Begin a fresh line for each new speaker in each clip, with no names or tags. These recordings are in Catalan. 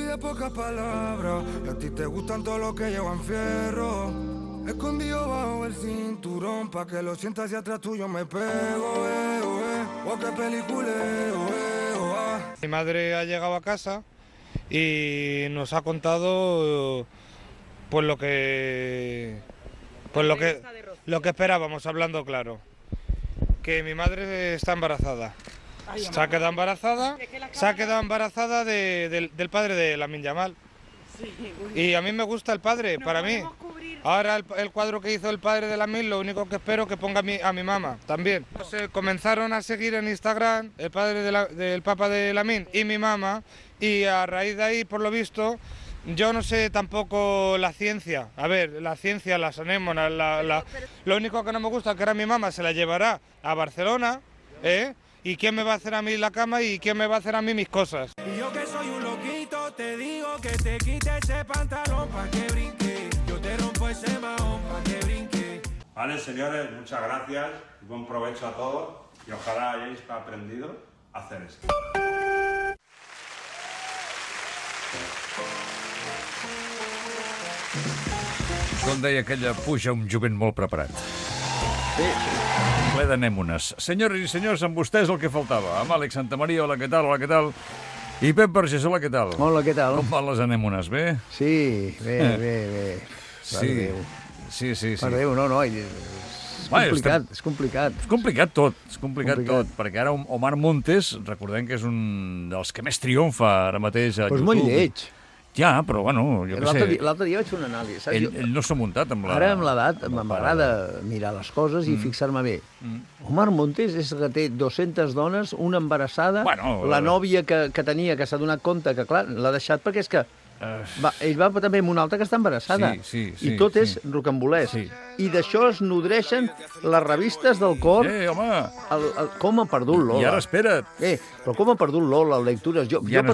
de pocas palabras y a ti te gustan todo lo que llevan fierro. Escondido bajo el cinturón pa' que lo sientas hacia atrás tuyo me pego, o qué película,
Mi madre ha llegado a casa y nos ha contado pues lo que esperábamos, hablando claro. Que mi madre está embarazada. Se ha quedado embarazada del padre de Lamine Yamal. Y a mí me gusta el padre, para mí. Ahora el cuadro que hizo el padre de Lamine, lo único que espero que ponga a mi mamá también. Comenzaron a seguir en Instagram el padre del papá de Lamine y mi mamá, y a raíz de ahí, por lo visto, yo no sé tampoco la ciencia. A ver, la ciencia, las anémonas, lo único que no me gusta es que ahora mi mamá se la llevará a Barcelona, ¿y quién me va a hacer a mí la cama y quién me va a hacer a mí mis cosas?
Y yo que soy un loquito, te digo que te quite ese pantalón pa' que brinque. Yo te rompo ese mahón pa' que brinque.
Vale, señores, muchas gracias. Buen provecho a todos y ojalá hayáis aprendido a hacer esto.
Com deia aquella, puja un jovent molt preparat. Ple d'anèmones. Senyores i senyors, amb vostès el que faltava. Amb Àlex Santamaria, hola, què tal, hola, què tal? I Pep Vergés, hola, què tal?
Hola, què tal?
Com van les anèmones, bé?
Sí, bé.
Sí.
Per Déu, no, és complicat.
És complicat tot, perquè ara Omar Montes, recordem que és un dels que més triomfa ara mateix a YouTube.
Però és molt lleig.
Ja, però bueno, jo què sé.
L'altre dia vaig fer una anàlisi, saps?
Ell no s'ha muntat amb la...
Ara, amb l'edat, m'agrada mirar les coses i fixar-me bé. Omar Montes és que té 200 dones, una embarassada, la nòvia que tenia, que s'ha donat compte que, clar, l'ha deixat perquè és que ell va també amb una altra que està embarassada. I tot és rocambolès. I d'això es nodreixen les revistes del cor.
Home!
Com ha perdut Lola.
I ara espera't.
Però com ha perdut Lola, les lectures?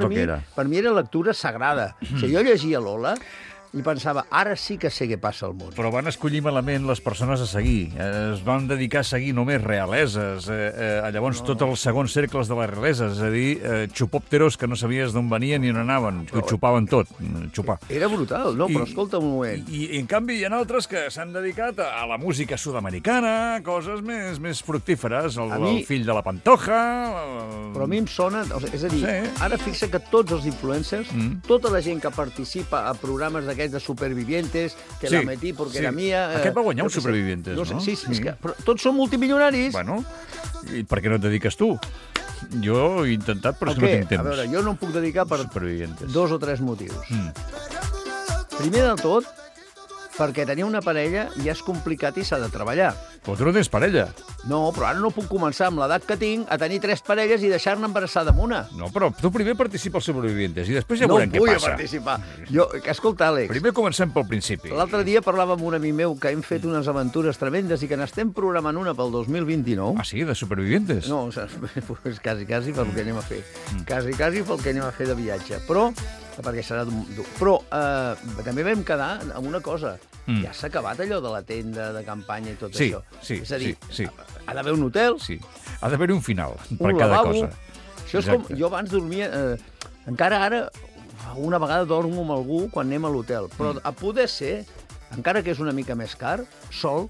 Per mi era lectura sagrada. Si jo llegia Lola i pensava, ara sí que sé què passa al món.
Però van escollir malament les persones a seguir. Es van dedicar a seguir només realeses. Llavors, tots els segons cercles de les realeses, és a dir, xupòpteros que no sabies d'on venien i on anaven, que ho xupaven tot. Xupar.
Era brutal, no? Però escolta un moment.
I en canvi hi ha altres que s'han dedicat a la música sud-americana, coses més fructíferes, el fill de la Pantoja...
Però a mi em sona... És a dir, ara fixa que tots els influencers, tota la gent que participa a programes d'aquests de Supervivientes, que la metí perquè era mia...
Aquest va guanyar un Supervivientes, no?
Sí, és que tots són multimilionaris.
Bueno, i per què no et dediques tu? Jo he intentat, però és que no tinc temps.
A veure, jo no em puc dedicar per 2 o 3 motius. Primer de tot, perquè tenir una parella ja és complicat i s'ha de treballar.
Però tu no tens parella.
No, però ara no puc començar amb l'edat que tinc a tenir 3 parelles i deixar-ne embarassada amb una.
No, però tu primer participa als Supervivientes i després ja veurem què passa.
No vull participar. Escolta, Àlex...
Primer comencem pel principi.
L'altre dia parlava amb un amic meu que hem fet unes aventures tremendes i que n'estem programant una pel 2029.
Ah, sí? De Supervivientes?
No, és quasi pel que anem a fer. Quasi pel que anem a fer de viatge. Però... perquè serà Però també vam quedar amb una cosa. Ja s'ha acabat allò de la tenda de campanya i tot això. És a dir, ha d'haver un hotel.
Sí, ha d'haver un final per cada cosa.
Això és com... Jo abans dormia... Encara ara, una vegada dormo amb algú quan anem a l'hotel. Però a poder ser, encara que és una mica més car, sol.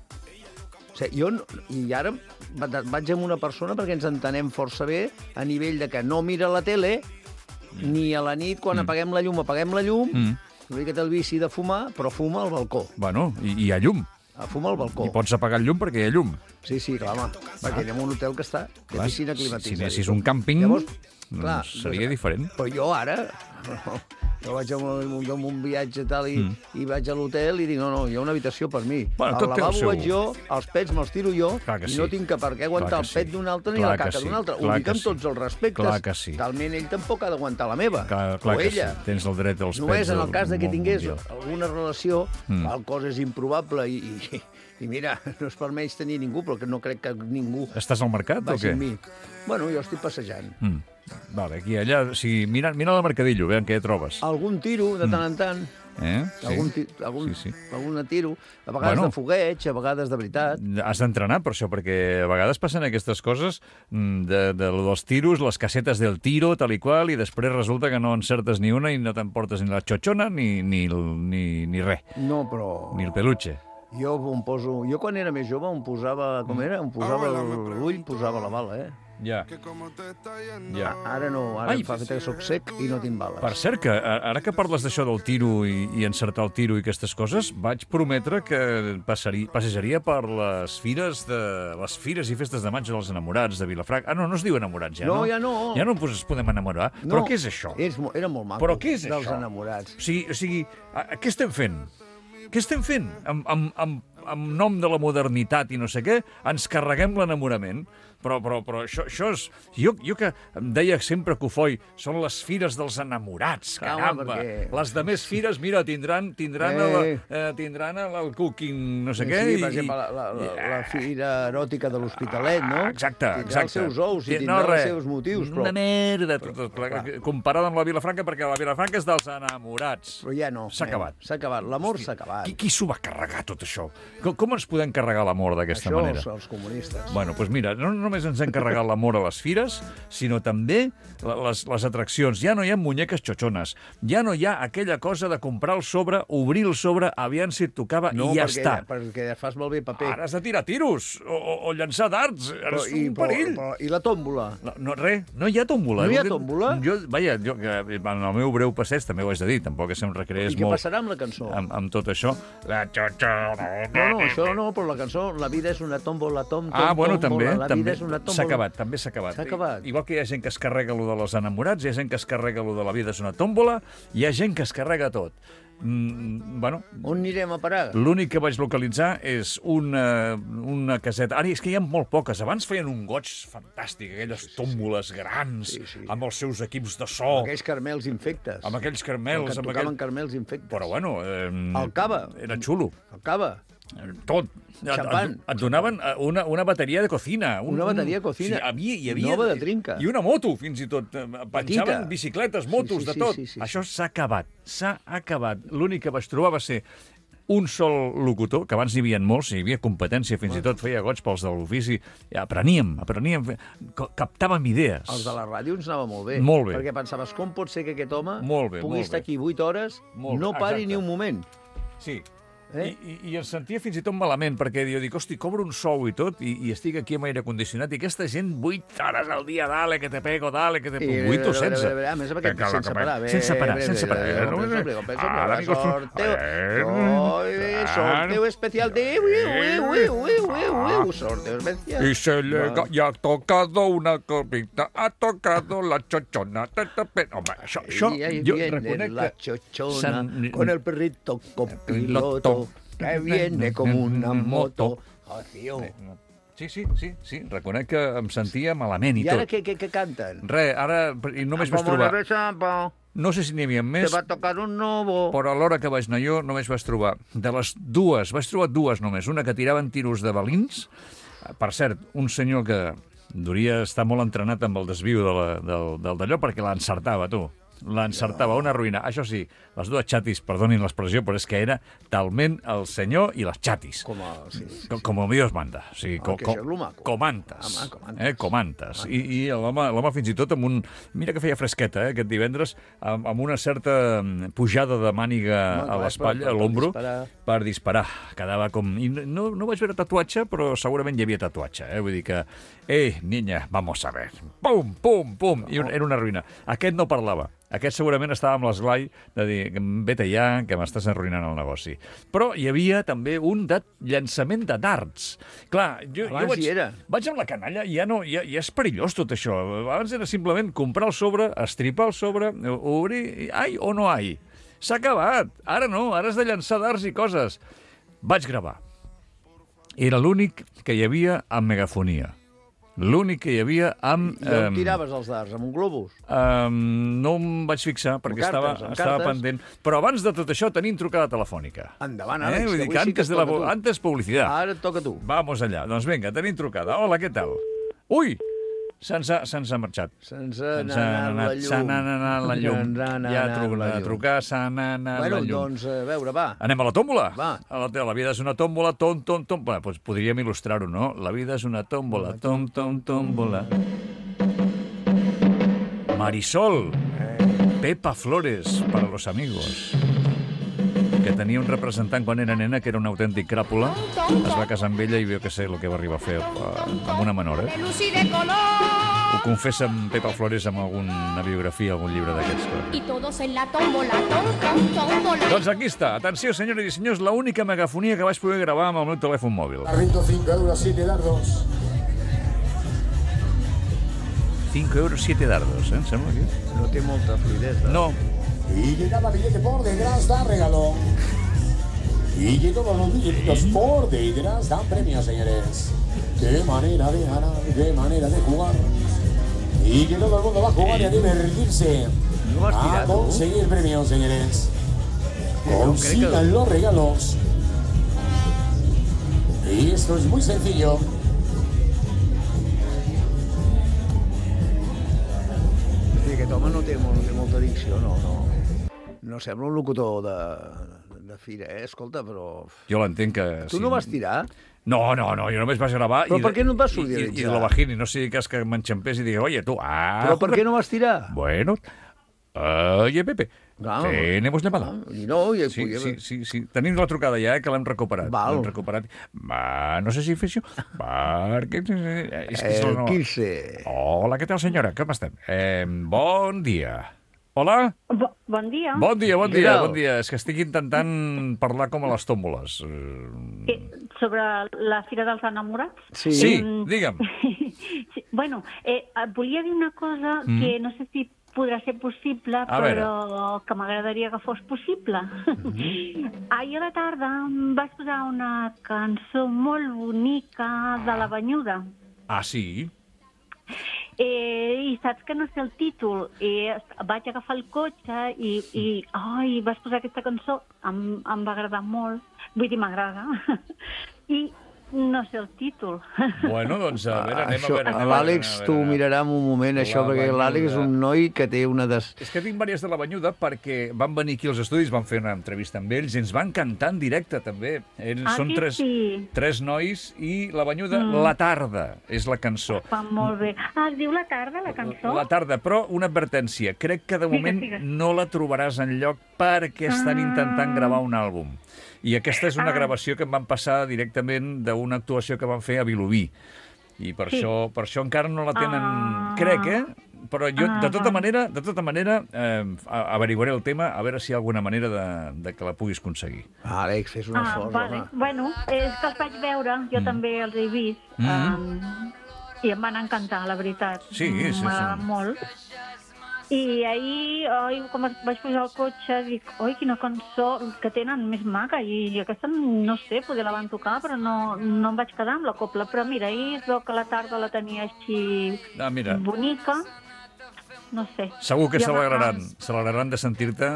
I ara vaig amb una persona perquè ens entenem força bé a nivell de que no mira la tele ni a la nit, quan apaguem la llum, l'únic que té el vici de fumar, però fuma al balcó.
Bueno, i hi ha llum.
Fuma al balcó.
I pots apagar el llum perquè hi ha llum.
Sí, clar, home, perquè anem a un hotel que té piscina climatitzada.
Si anessis un càmping, seria diferent.
Però jo ara... Jo vaig amb un viatge tal i vaig a l'hotel i dic, no, hi ha una habitació per mi. Al lavabo vaig jo, els pets me'ls tiro jo i no tinc per què aguantar el pet d'un altre ni la caca d'un altre. Ho dic amb tots els respectes. Talment ell tampoc ha d'aguantar la meva. O ella.
Tens el dret als pets.
Només en el cas que tingués alguna relació, el cos és improbable i mira, no és per menys tenir ningú, però que no crec que ningú...
Estàs al mercat o què?
Bueno, jo estic passejant.
Vale, aquí, allà, mira el mercadillo, veiem què trobes.
Algun tiro, de tant en tant. Alguna tiro, a vegades de fogueig, a vegades de veritat.
Has d'entrenar per això, perquè a vegades passen aquestes coses dels tiros, les casetes del tiro, tal i qual, i després resulta que no encertes ni una i no t'emportes ni la xochona ni res.
No, però...
Ni el peluche.
Jo quan era més jove em posava, com era? Em posava l'ull, posava la bala,
Ja.
Ara no, ara fa que soc sec i no tinc bales.
Per cert, que ara que parles d'això del tiro i encertar el tiro i aquestes coses, vaig prometre que passejaria per les fires i festes de maig dels enamorats de Vilafranca. No es diu enamorats ja, no?
No, ja no.
Ja no ens podem enamorar.
No.
Però què és això?
Era molt maco.
Però què és
dels
això?
enamorats.
O sigui, què estem fent? Què estem fent? En nom de la modernitat i no sé què, ens carreguem l'enamorament. Però això és... Jo que em deia sempre Cofoi, són les fires dels enamorats, caramba. Les de més fires, mira, tindran el cooking, no sé què.
Sí, per exemple, la fira eròtica de l'Hospitalet, no?
Exacte.
Tindrà els seus ous i tindrà els seus motius, però...
Una merda, comparada amb la Vilafranca, perquè la Vilafranca és dels enamorats.
Però ja no.
S'ha acabat.
S'ha acabat, l'amor s'ha acabat.
Qui s'ho va carregar, tot això? Com ens podem carregar l'amor d'aquesta manera?
Això els comunistes.
Bueno, doncs mira, no només ens han carregat l'amor a les fires, sinó també les atraccions. Ja no hi ha muñeques xochones. Ja no hi ha aquella cosa de comprar el sobre, obrir el sobre, aviam si et tocava i ja està.
No, perquè fas malbé paper.
Ara has de tirar tiros o llançar dards. Ara és un perill.
I la tòmbola?
No, res, no hi ha tòmbola.
No hi ha tòmbola?
Jo, en el meu breu passeig també ho haig de dir, tampoc que se'm recreés molt...
I què passarà amb la cançó?
Amb tot això. La xochona...
No, això no, però la cançó, la vida és una tòmbola,
bueno, també.
La vida és una tòmbola.
S'ha acabat. Igual que hi ha gent que es carrega lo de los enamorats, hi ha gent que es carrega lo de la vida és una tòmbola, hi ha gent que es carrega tot. Bueno,
on anirem a parar?
L'únic que vaig localitzar és una caseta. Ara és que hi ha molt poques. Abans feien un goig fantàstic, aquelles tòmboles grans, amb els seus equips de so.
Amb aquells carmels infectes.
Amb aquells carmels.
Que tocaven carmels infectes.
Però bueno...
El cava.
Era xulo.
El cava.
Tot.
Xampany.
Et donaven una bateria de cocina.
Una bateria de cocina.
Hi havia
nova de trinca.
I una moto, fins i tot. Penjaven bicicletes, motos, de tot. Això s'ha acabat. S'ha acabat. L'únic que vaig trobar va ser un sol locutor, que abans n'hi havia molts, hi havia competència, fins i tot feia goig pels de l'ofici. Apreníem, captàvem idees.
Els de la ràdio ens anava molt bé.
Molt bé.
Perquè pensaves, com pot ser que aquest home pugui estar aquí 8 hores, no pari ni un moment?
Sí. I em sentia fins i tot malament, perquè jo dic, hosti, cobro un sou i tot, i estic aquí amb aire condicionat, i aquesta gent 8 hores al dia, dale, que te pego, dale, que te pego... 8 o 16.
A més, sense parar.
Sense parar.
Sorteo especial de... Sorteo especial.
Y se le ha tocado una copita, ha tocado la chochona. Home, això jo reconec que...
La chochona con el perrito copiloto. Que viene com una moto.
Sí, reconec que em sentia malament i tot.
I ara què canten?
Ara només vaig trobar... No sé si n'hi havia més,
te va tocar un novo.
Però a l'hora que vaig anar jo només vaig trobar de les dues, vaig trobar dues només. Una que tiraven tiros de balins, per cert, un senyor que duria estar molt entrenat amb el desviu d'allò perquè l'encertava, tu. L'encertava, una ruïna. Això sí, les dues xatis, perdonin l'expressió, però és que era talment el senyor i les xatis. Com a Dios manda. O sigui, comantes. Comantes. I l'home fins i tot amb un... Mira que feia fresqueta, aquest divendres, amb una certa pujada de màniga a l'espatlla, a l'ombro, per disparar. Quedava com... I no vaig veure tatuatge, però segurament hi havia tatuatge. Vull dir que... niña, vamos a ver. Pum, pum, pum. I era una ruïna. Aquest no parlava. Aquest segurament estava amb l'esglai de dir, vete ja, que m'estàs arruïnant el negoci. Però hi havia també un de llançament de dards. Clar, jo vaig amb la canalla i ja és perillós tot això. Abans era simplement comprar el sobre, estripar el sobre, obrir, ai o no ai. S'ha acabat. Ara no, ara has de llançar dards i coses. Vaig gravar. Era l'únic que hi havia amb megafonia. L'únic que hi havia amb...
I on tiraves els dards? Amb un globus?
No em vaig fixar, perquè estava pendent. Però abans de tot això tenim trucada telefònica.
Endavant, Àlex,
que avui sí que et toca tu. Antes publicitat.
Ara et toca tu.
Vamos allà. Doncs vinga, tenim trucada. Hola, què tal? Ui! Se'ns ha marxat.
Se'ns ha anat la llum.
Se n'ha anat la llum. Ja a trucar, se n'ha anat la llum.
Bueno, doncs, a veure, va.
Anem a la tòmbola?
Va.
La vida és una tòmbola, tom. Bueno, doncs podríem il·lustrar-ho, no? La vida és una tòmbola, tòmbola. Marisol, Pepa Flores, para los amigos, que tenia un representant quan era nena que era un autèntic cràpula, es va casar amb ella i jo que sé el que va arribar a fer amb una menor, Ho confessa en Pepa Flores amb alguna biografia, algun llibre d'aquests.
Y todos en la tómbola, tómbola.
Doncs aquí està. Atenció, senyores i senyors, l'única megafonia que vaig poder gravar amb el meu telèfon mòbil.
Arrindo 5 euros, 7 dardos.
5 euros, 7 dardos, em sembla que...
No té molta fluidesa.
No.
Y llegaba billete por detrás, da regalo. Y que todos los billetes por detrás dan premios, señores. Qué manera de ganar, qué manera de jugar. Y que todo el mundo va a jugar y a divertirse.
No has
a
tirado.
conseguir premios, señores. Consigan los regalos. Y esto es muy sencillo.
Aquest home no té molta dicció, no. No sembla un locutor de fira, escolta, però...
Jo l'entenc que...
Tu no vas tirar?
No, jo només vaig gravar...
Però per què no et vas solidaritzar?
I de la vagina, no sigui cas que m'enxampés i digui, oye, tu...
Però per què no vas tirar?
Bueno, oye, Pepe, tenemos llamada.
No,
Sí. Tenim la trucada ja, que l'hem recuperat.
Val.
L'hem recuperat. No sé si fer això, perquè...
El 15.
Hola, què tal, senyora? Com estem? Bon dia. Hola?
Bon dia.
Bon dia. És que estic intentant parlar com a les tòmboles.
Sobre la Fira dels Enamorats?
Sí, digue'm.
Bueno, volia dir una cosa que no sé si podrà ser possible, però que m'agradaria que fos possible. Ahir a la tarda em vas posar una cançó molt bonica de La Banyuda.
Ah, sí?
I saps que no sé el títol. Vaig agafar el cotxe i vas posar aquesta cançó. Em va agradar molt. Vull dir, m'agrada. I no sé el títol.
Bueno, doncs a veure, anem a veure.
L'Àlex t'ho mirarà en un moment, això, perquè l'Àlex és un noi que té una...
És que tinc diverses de La Banyuda perquè van venir aquí als estudis, van fer una entrevista amb ells i ens van cantar en directe, també. Són tres nois i La Banyuda, La Tarda, és la cançó.
Va molt bé. Es diu La Tarda, la cançó?
La Tarda, però una advertència. Crec que de moment no la trobaràs enlloc perquè estan intentant gravar un àlbum. I aquesta és una gravació que em van passar directament d'una actuació que van fer a Vilobí. I per això encara no la tenen, crec, Però jo, de tota manera, averiguaré el tema, a veure si hi ha alguna manera de que la puguis aconseguir.
Àlex, fes un esforç, home.
Bueno, és que els vaig veure, jo també els he vist, i em van encantar, la veritat.
Sí.
M'agrada molt. I ahir, com vaig pujar al cotxe, dic, quina cançó que tenen més maca, i aquesta, no sé, poder la van tocar, però no em vaig quedar amb la copla. Però mira, ahir es veu que La Tarda la tenia així bonica, no sé.
Segur que s'alegraran de sentir-te.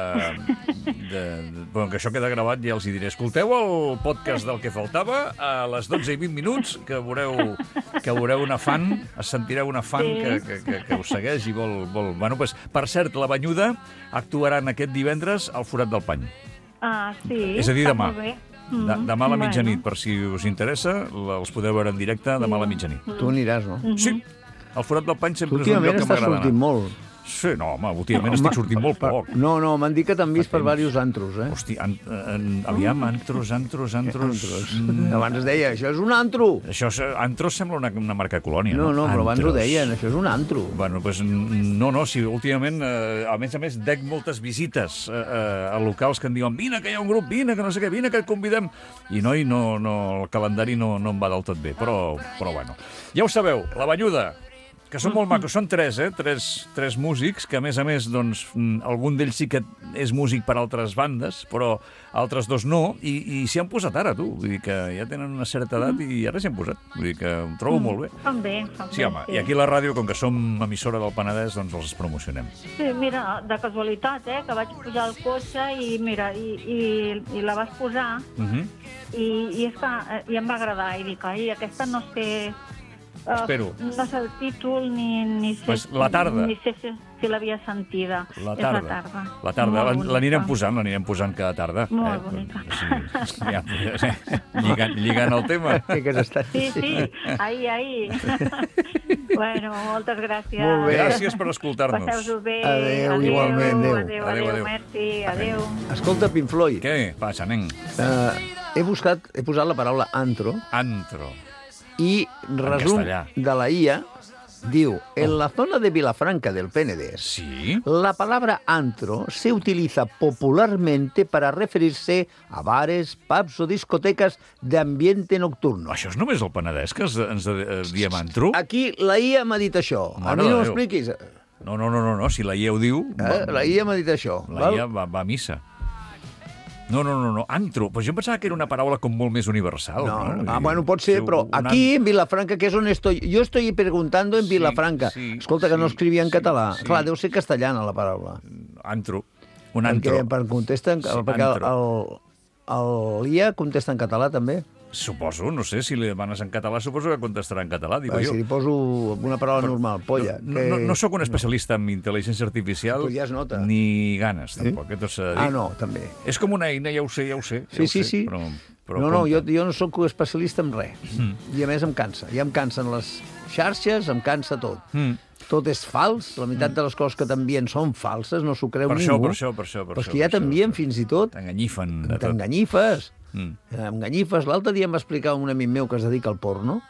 Que això queda gravat, ja els hi diré. Escolteu el podcast del que faltava a les 12:20, que veureu una fan, sentireu una fan que us segueix i vol... Bueno, pues, per cert, La Banyuda actuaran aquest divendres al Forat del Pany.
Ah, sí.
És a dir, demà. Demà a la mitjanit, per si us interessa, els podeu veure en directe demà a la mitjanit.
Tu aniràs, no?
Sí. El Forat del Pany sempre és un lloc que m'agrada anar.
Últimament estàs sortint molt.
Sí, no, home, últimament estic sortint molt poc.
No, m'han dit que t'han vist per diversos antros,
Hosti, aviam, antros...
Abans es deia, això és un antro.
Antros sembla una marca colònia,
no? No, però abans ho deien, això és un antro.
Bueno, doncs no, si últimament, a més, dec moltes visites a locals que em diuen vine, que hi ha un grup, vine, que no sé què, vine, que et convidem. I no, el calendari no em va del tot bé, però bueno. Ja ho sabeu, La Banyuda, que són molt macos, són tres músics, que a més, doncs, algun d'ells sí que és músic per altres bandes, però altres dos no, i s'hi han posat ara, tu. Vull dir que ja tenen una certa edat i ara s'hi han posat. Vull dir que ho trobo molt bé.
Fan bé.
Sí, home, i aquí a la ràdio, com que som emissora del Penedès, doncs els promocionem.
Sí, mira, de casualitat, que vaig pujar al cotxe i mira, i la vas posar, i és que em va agradar, i dic, aquesta no sé...
Espero.
No sé el títol ni sé,
Pues La tarda.
Ni sé si l'havia sentida.
La
És
tarda.
La tarda.
La tarda.
Molt bonica.
L'anirem posant cada tarda.
Molt bonica.
Sí, ja, lligant el tema.
Sí, ahí. Bueno, moltes gràcies.
Molt bé.
Gràcies per escoltar-nos.
Passeu-ho bé.
Adéu, igualment, adéu.
Adéu, merci, adéu.
Escolta, Pink Floyd.
Què passa, nen?
He posat la paraula antro
Antro.
i resum
castellà.
de la IA diu, en la zona de Vilafranca del Penedès,
Sí?
la palabra antro se utiliza popularmente para referirse a bares, pubs o discotecas de ambiente nocturno.
Això és només el Penedès que ens diem antro?
Aquí la IA m'ha dit això. A
Mare
mi
de
no
Déu.
m'expliquis.
No, si la IA ho diu...
La IA m'ha dit això.
La IA va a missa. No, antro. Pues jo em pensava que era una paraula com molt més universal. No?
Bueno, pot ser, però aquí, en Vilafranca, que és on estoy... Jo estoy preguntando en Vilafranca. Escolta, que no escrivia en català. Clar, deu ser castellana, la paraula.
Antro. Un antro.
Perquè contesten... Perquè l'IA contesta en català, també.
Suposo, no sé, si li demanes en català, suposo que contestarà en català, dic jo.
Si li poso una paraula normal, polla.
No sóc un especialista en intel·ligència artificial,
Pues ja es nota.
ni ganes, tampoc.
No, també.
És com una eina, ja ho sé.
Sí.
Però
No, jo no sóc especialista en res. I a més em cansa. Ja em cansen les xarxes, em cansa tot. Tot és fals, la meitat de les coses que t'envien són falses, no s'ho creu ningú.
Per això.
Però és que ja t'envien fins i tot...
T'enganyifen de tot.
T'enganyifes. L'altre dia em va explicar un amic meu que es dedica al porno.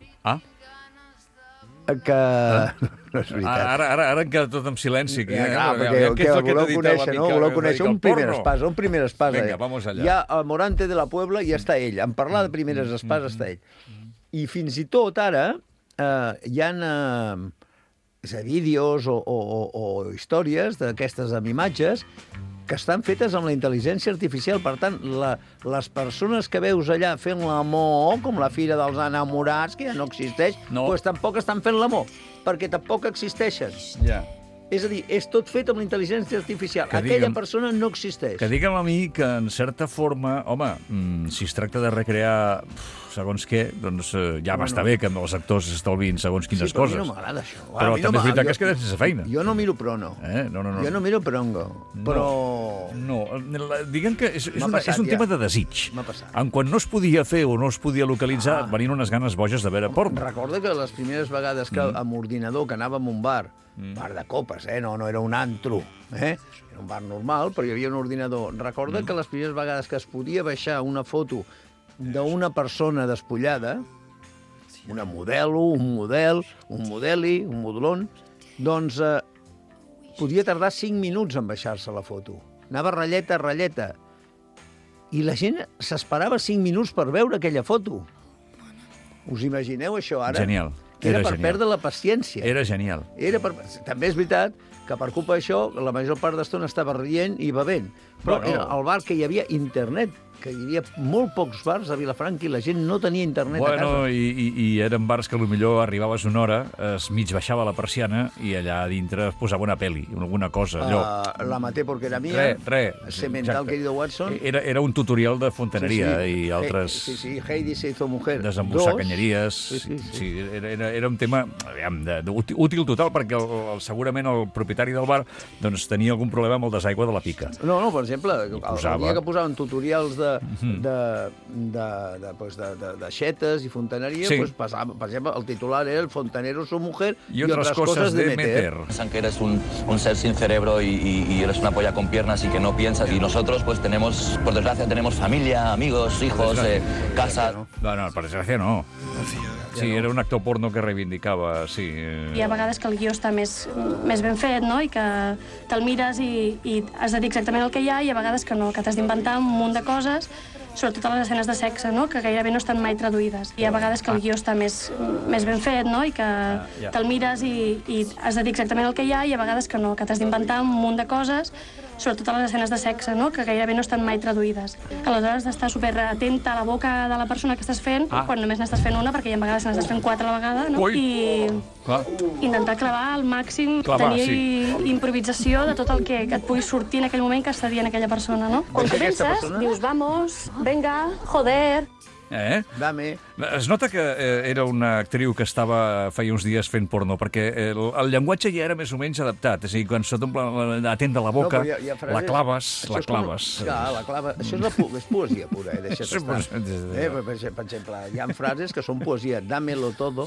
Que... No és veritat.
Ara han quedat tot en silenci.
Perquè voleu conèixer, no? Voleu conèixer un primer espasa.
Vinga, vamos allà.
Hi ha el Morante de la Puebla i està ell. En parlar de primeres espases està ell. I fins i tot ara hi ha vídeos o històries d'aquestes amb imatges que estan fetes amb la intel·ligència artificial. Per tant, les persones que veus allà fent l'amor, com la Fira dels Enamorats, que ja no existeix, doncs tampoc estan fent l'amor, perquè tampoc existeixen.
Ja.
És a dir, és tot fet amb la intel·ligència artificial. Aquella persona no existeix.
Que digue'm a mi que, en certa forma, home, si es tracta de recrear segons què, doncs ja m'està bé que els actors estalvin segons quines coses.
Sí, però a mi no m'agrada això.
Però també és veritat que es queden sense feina.
Jo no miro Prono. Jo no miro Prongo. Però...
No, diguem que és un tema de desig.
M'ha passat.
En quan no es podia fer o no es podia localitzar, venien unes ganes boges de veure porno.
Recorda que les primeres vegades que amb ordinador, que anàvem a un bar de copes, no era un antro, era un bar normal, però hi havia un ordinador. Recorda que les primeres vegades que es podia baixar una foto d'una persona despullada, una modelo, un model, un modeli, un modelón, doncs podia tardar 5 minuts en baixar-se la foto. Anava ratlleta a ratlleta. I la gent s'esperava 5 minuts per veure aquella foto. Us imagineu això ara?
Genial.
Era per perdre la paciència.
Era genial.
També és veritat que per culpa d'això la major part d'estona estava rient i bevent. Però era el bar que hi havia internet, que hi havia molt pocs bars a Vilafranca i la gent no tenia internet a casa.
I eren bars que potser arribaves una hora, es mig baixava la persiana i allà dintre es posava una pel·li, alguna cosa, allò.
La maté porque era mía. Semental, querido Watson.
Era un tutorial de fontaneria i altres...
Sí, Heidi se hizo mujer.
Desembossar canyeries. Sí, era un tema útil total perquè segurament el propietari del bar doncs, tenia algun problema amb el desaigua de la pica.
No, per exemple, el dia que posaven tutorials d'aixetes i fontaneria, pues pasaba, per exemple, el titular era el fontanero su mujer y otras cosas de meter.
Piensan que eres un ser sin cerebro y eres una polla con piernas y que no piensas. Y nosotros, pues tenemos, por desgracia, tenemos familia, amigos, hijos, casa.
No, per desgràcia no. Sí, era un actor porno que reivindicava, sí.
Hi ha vegades que el guió està més ben fet, no?, i que te'l mires i has de dir exactament el que hi ha, i a vegades que no, que t'has d'inventar un munt de coses, sobretot a les escenes de sexe, no?, que gairebé no estan mai traduïdes. Hi ha vegades que el guió està més ben fet, no?, i que te'l mires i has de dir exactament el que hi ha, i a vegades que no, que t'has d'inventar un munt de coses, sobretot a les escenes de sexe, no?, que gairebé no estan mai traduïdes. Aleshores, d'estar superatenta a la boca de la persona que estàs fent, quan només n'estàs fent una, perquè hi ha vegades que n'estàs fent 4 a la vegada, no?, i intentar clavar al màxim, tenir improvisació de tot el que et pugui sortir en aquell moment que està dient aquella persona, no?
Quan comences, dius, vamos, venga, joder...
Dame.
Es nota que era una actriu que feia uns dies fent porno, perquè el llenguatge ja era més o menys adaptat. És a dir, quan se t'omple atén de la boca, la claves.
Clar, la clava. Això és poesia pura, deixa't estar. Per exemple, hi ha frases que són poesia. Dámelo todo.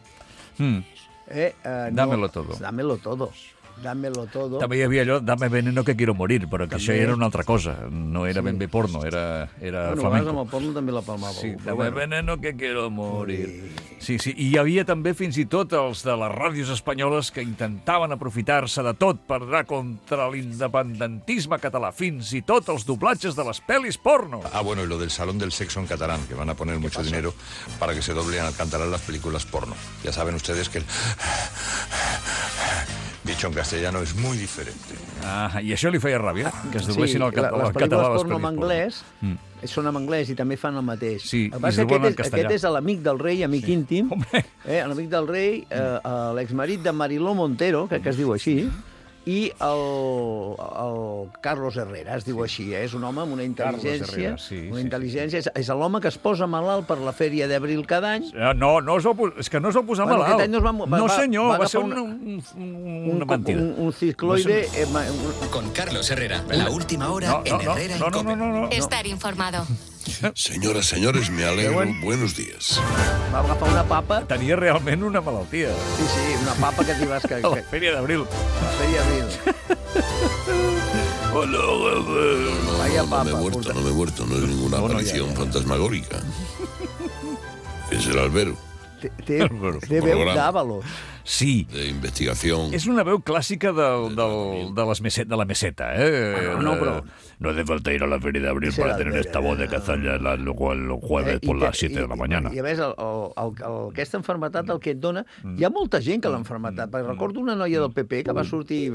Dámelo todo.
Dámelo todo. Dámelo todo.
També hi havia allò, dame veneno que quiero morir, però que això era una altra cosa, no era ben bé porno, era flamenco.
Amb el porno també la palmava.
Sí, dame veneno que quiero morir. Sí, i hi havia també fins i tot els de les ràdios espanyoles que intentaven aprofitar-se de tot per anar contra l'independentisme català, fins i tot els doblatges de les pel·lis porno.
Bueno, y lo del Salón del Sexo en catalán, que van a poner mucho dinero para que se doblen al cantar las películas porno. Ya saben ustedes que el dicho en castellano és molt diferent.
I això li feia ràbia, que es doblessin al català.
Les pel·lícules porno en anglès són en anglès i també fan el mateix.
Sí,
el que passa que aquest és l'amic del rei, amic íntim. L'amic del rei, l'exmarit de Mariló Montero, que es diu així, i el Carlos Herrera, es diu així, és un home amb una intel·ligència. És l'home que es posa malalt per la fèria d'Abril cada any.
No, és que no es va posar malalt. No, senyor, va ser una mentida.
Un cicloide...
Con Carlos Herrera, la última hora en Herrera en COPE.
Estar informado.
Señoras, señores, me alegro. Buenos días.
Va agafar una papa...
Tenia realment una malaltia.
Sí, una papa que t'hi vas...
A la fèria d'Abril.
La fèria d'Abril.
No me he muerto, no es ninguna aparición fantasmagórica. Es el albero.
Té veu d'Àvalos.
Sí.
De investigación.
És una veu clàssica de la meseta,
No, però...
No hace falta ir a la feria de abril para tener esta voz de cazalla el jueves por las 7 de la mañana.
I a més, aquesta enfermetat, el que et dona... Hi ha molta gent que l'ha enfermetat. Recordo una noia del PP que va sortir...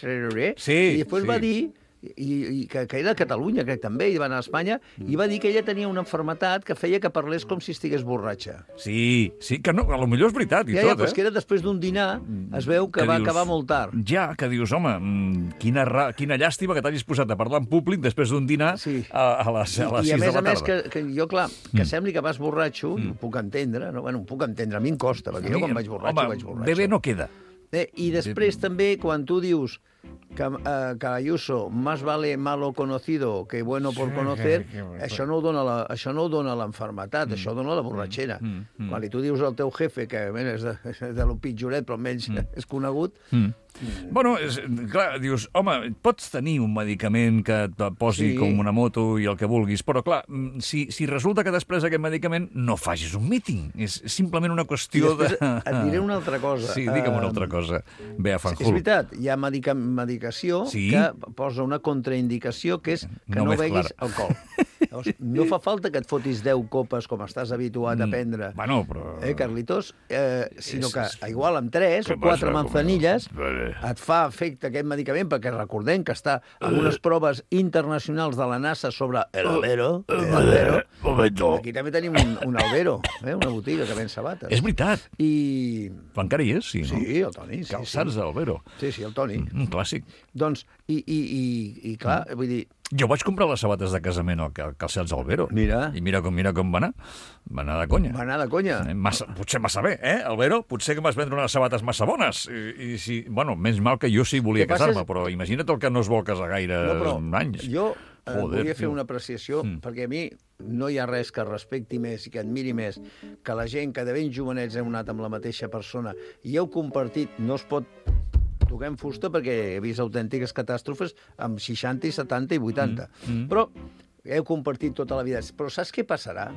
I després va dir... que era de Catalunya, crec, també, i va anar a Espanya, i va dir que ella tenia una enfermetat que feia que parlés com si estigués borratxa.
Sí, que no, a lo millor és veritat i tot,
però és que era després d'un dinar, es veu que va acabar molt tard.
Ja, que dius, home, quina llàstima que t'hagis posat a parlar en públic després d'un dinar a les 6 de la tarda.
I a més, que jo, clar, que sembli que vas borratxo, ho puc entendre, no? Bueno, ho puc entendre, a mi em costa, perquè jo quan vaig borratxo, vaig borratxo.
Bebé no queda.
I després també, quan tu dius que Ayuso, más vale malo conocido que bueno por conocer, això no ho dona l'enfermetat, això ho dona la borratxera. Quan tu dius al teu jefe, que és de lo pitjoret, però almenys és conegut...
Bueno, clar, dius, home, pots tenir un medicament que et posi com una moto i el que vulguis, però clar, si resulta que després d'aquest medicament no facis un míting, és simplement una qüestió de...
Et diré una altra cosa.
Sí, digue'm una altra cosa. Ve a fanjul.
És veritat, hi ha medicació que posa una contraindicació, que és que no beguis alcohol. Llavors, no fa falta que et fotis 10 copes com estàs habituat a prendre, Carlitos, sinó que igual amb 3 o 4 manzanilles et fa efecte aquest medicament, perquè recordem que està en unes proves internacionals de la NASA sobre el albero. Aquí també tenim un albero, una botiga que ven sabates.
És veritat. Encara hi és, sí, no?
Sí, el Toni.
Calçats d'albero.
Sí, el Toni.
Un clàssic.
Doncs, i clar, vull dir...
Jo vaig comprar les sabates de casament al Calçats Albero.
Mira.
I mira com va anar. Va anar de conya.
Va anar de conya.
Potser massa bé, Albero? Potser que m'has vendre unes sabates massa bones. Bueno, menys mal que jo sí volia casar-me, però imagina't el que no es vol casar gaire anys.
Jo volia fer una apreciació, perquè a mi no hi ha res que respecti més i que admiri més que la gent que de ben jovenets heu anat amb la mateixa persona i heu compartit, no es pot... Toquem fusta perquè he vist autèntiques catàstrofes amb 60, 70 i 80. Però heu compartit tota la vida. Però saps què passarà?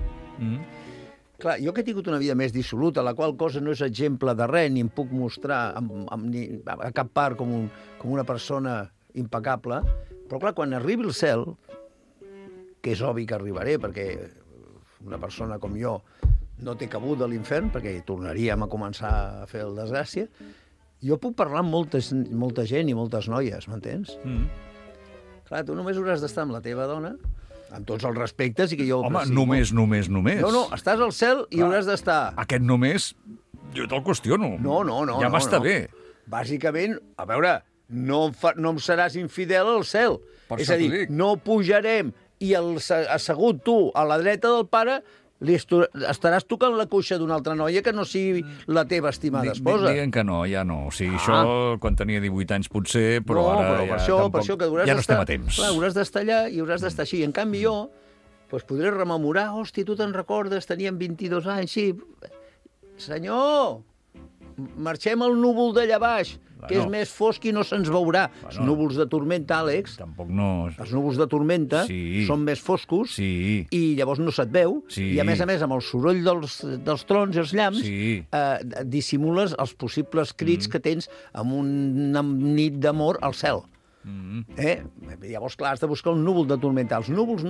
Clar, jo que he tingut una vida més dissoluta, la qual cosa no és exemple de res, ni em puc mostrar a cap part com una persona impecable, però clar, quan arribi el cel, que és obvi que arribaré, perquè una persona com jo no té cabuda a l'infern, perquè tornaríem a començar a fer el desgràcia, jo puc parlar amb molta gent i moltes noies, m'entens? Clar, tu només hauràs d'estar amb la teva dona, amb tots els respectes i que jo...
Home, només.
No, estàs al cel i hauràs d'estar...
Aquest només, jo te'l qüestiono.
No.
Ja m'està bé.
Bàsicament, a veure, no em seràs infidel al cel. És a dir, no pujarem i assegut tu a la dreta del pare estaràs tocant la cuixa d'una altra noia que no sigui la teva estimada esposa.
Diguem que no, ja no. O sigui, això quan tenia 18 anys potser, però ara ja tampoc... Ja no estem a temps.
Clar, hauràs d'estar allà i hauràs d'estar així. En canvi, jo podré rememorar, hòstia, tu te'n recordes, teníem 22 anys, sí. Senyor, marxem al núvol d'allà baix, que és més fosc i no se'ns veurà. Els núvols de tormenta, Àlex,
tampoc no...
Els núvols de tormenta són més foscos i llavors no se't veu. I, a més, amb el soroll dels trons i els llamps, dissimules els possibles crits que tens en una nit d'amor al cel. Llavors, clar, has de buscar un núvol de tormenta. Els núvols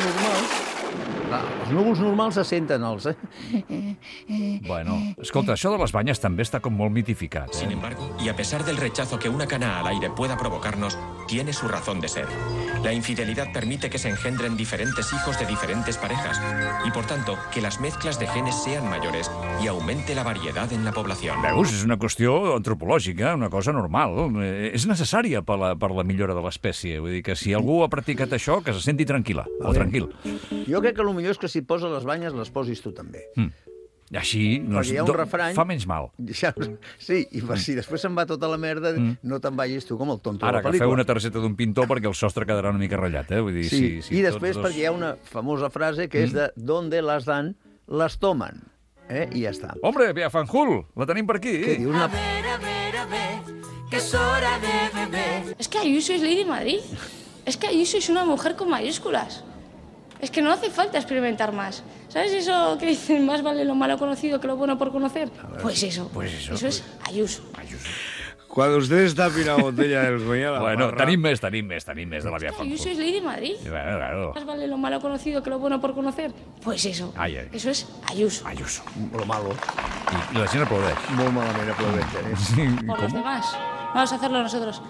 normals se senten els...
Bueno, escolta, això de les banyes també està com molt mitificat.
Sin embargo, y a pesar del rechazo que una cana al aire pueda provocarnos, tiene su razón de ser. La infidelidad permite que se engendren diferentes hijos de diferentes parejas y, por tanto, que las mezclas de genes sean mayores y aumente la variedad en la población.
Veus, és una qüestió antropològica, una cosa normal. És necessària per la millora de l'espècie. Vull dir que si algú ha practicat això, que se senti tranquil·la o tranquil.
Jo crec que el millor és que si posa les banyes les posis tu també.
Així fa menys mal.
Sí, i si després se'n va tota la merda, no te'n vagis tu com el tonto de la pel·lícula.
Ara, agafeu una targeta d'un pintor perquè el sostre quedarà una mica ratllat, eh? Vull dir,
sí, i després perquè hi ha una famosa frase que és de «Donde las dan, las toman». I ja està.
Hombre, Fanjul, la tenim per aquí.
Què dius?
A ver, que es hora de beber.
Es que Ayuso es Lady Madrid. Es que Ayuso es una mujer con mayúsculas. Es que no hace falta experimentar más. ¿Sabes eso que dicen, más vale lo malo conocido que lo bueno por conocer? Pues eso es Ayuso.
Cuando ustedes tapen la botella del coñac a la
Bueno,
barra...
tenim més de la Via Fanjul.
Ayuso es Lady Madrid.
Claro.
Más vale lo malo conocido que lo bueno por conocer. Pues eso. Eso es Ayuso.
Lo malo.
I la gent aplaudeix.
Molt malament aplaudeix.
Por los demás. Vamos a hacerlo nosotros.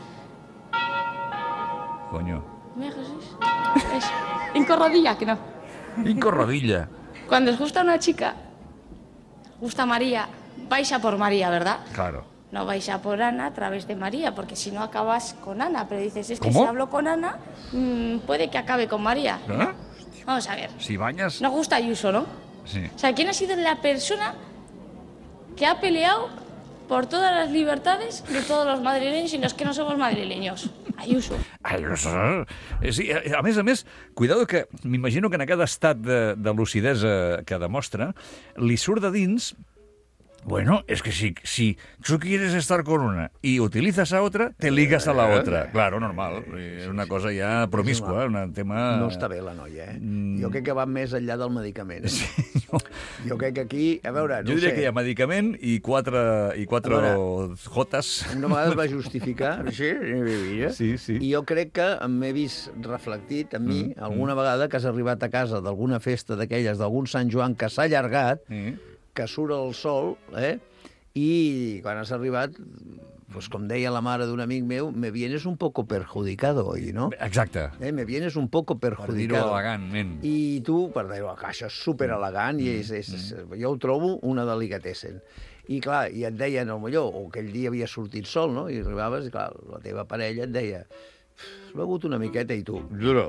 Coño.
Mira, Jesús. Es Incorrodilla, que no.
Incorrodilla.
Cuando os gusta una chica, gusta María, vais a por María, ¿verdad?
Claro.
No vais a por Ana a través de María, porque si no acabas con Ana. Pero dices, es que
¿Cómo?
si hablo con Ana, puede que acabe con María.
¿Eh?
Vamos a ver.
Si bañas...
Nos gusta Ayuso, ¿no?
Sí.
O sea, ¿quién ha sido la persona que ha peleado por todas las libertades de todos los madrileños y los que no somos madrileños? Ayuso.
Sí, a més, cuidado que m'imagino que en aquest estat de lucidesa que demostra, li surt de dins... Bueno, es que si tú quieres estar con una y utilizas a otra, te ligas a la otra. Claro, normal. És una cosa ja promiscua, un tema...
No està bé la noia, Jo crec que va més enllà del medicament. Jo crec que aquí, a veure, no
Jo diria que hi ha medicament i quatre jotes.
Una vegada es va justificar, sí, i jo crec que m'he vist reflectit en mi alguna vegada que has arribat a casa d'alguna festa d'aquelles, d'algun Sant Joan que s'ha allargat, que surt el sol, i quan has arribat, pues com deia la mare d'un amic meu, me vienes un poco perjudicado hoy, ¿no?
Exacte.
Me vienes un poco perjudicado.
Per dir-ho elegantment.
I tu, per dir-ho, això és superelegant i jo ho trobo una delicatessen. I clar, i et deien, millor, o aquell dia havia sortit sol, no? I arribaves, i clar, la teva parella et deia, has begut una miqueta i tu.
Duro.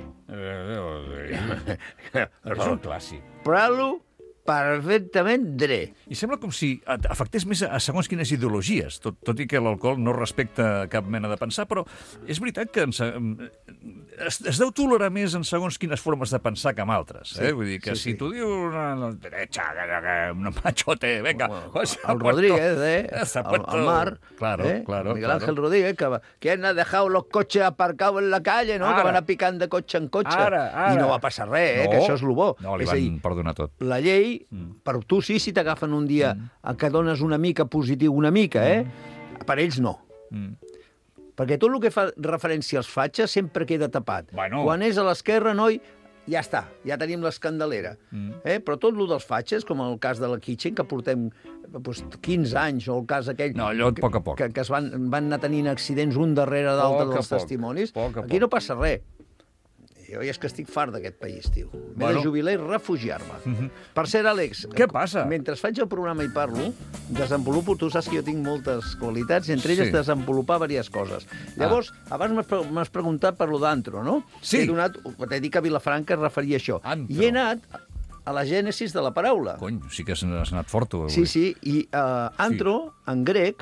És un clàssic.
Pralo perfectament dret.
I sembla com si afectés més a segons quines ideologies, tot i que l'alcohol no respecta cap mena de pensar, però és veritat que es deu tolerar més en segons quines formes de pensar que en altres. Vull dir que si tu dius una derecha, un machote, venga...
El Rodríguez, el Mar, Miguel Ángel Rodríguez, que han dejado los coches aparcados en la calle, no? Que van a picant de cotxe en cotxe. I no va passar res, que això és el bo.
No, li van perdonar tot.
La llei, per tu sí, si t'agafen un dia que dones una mica positiu, una mica, per ells no. Perquè tot el que fa referència als fatxes sempre queda tapat. Quan és a l'esquerra, noi, ja està, ja tenim l'escandelera. Però tot el dels fatxes, com el cas de la Kitchen, que portem 15 anys, o el cas aquell...
No, allò a poc a poc.
Que es van anar tenint accidents un darrere d'altre dels testimonis, aquí no passa res. Jo és que estic fart d'aquest país, tio. M'he de jubilar i refugiar-me. Per cert, Àlex...
Què passa?
Mentre faig el programa i parlo, desenvolupo... Tu saps que jo tinc moltes qualitats, i entre elles desenvolupar diverses coses. Llavors, abans m'has preguntat per lo d'antro, no?
Sí.
T'he dit que a Vilafranca es referia a això. I he anat a la gènesis de la paraula.
Cony, sí que has anat fort, tu.
Sí, sí, i antro, en grec,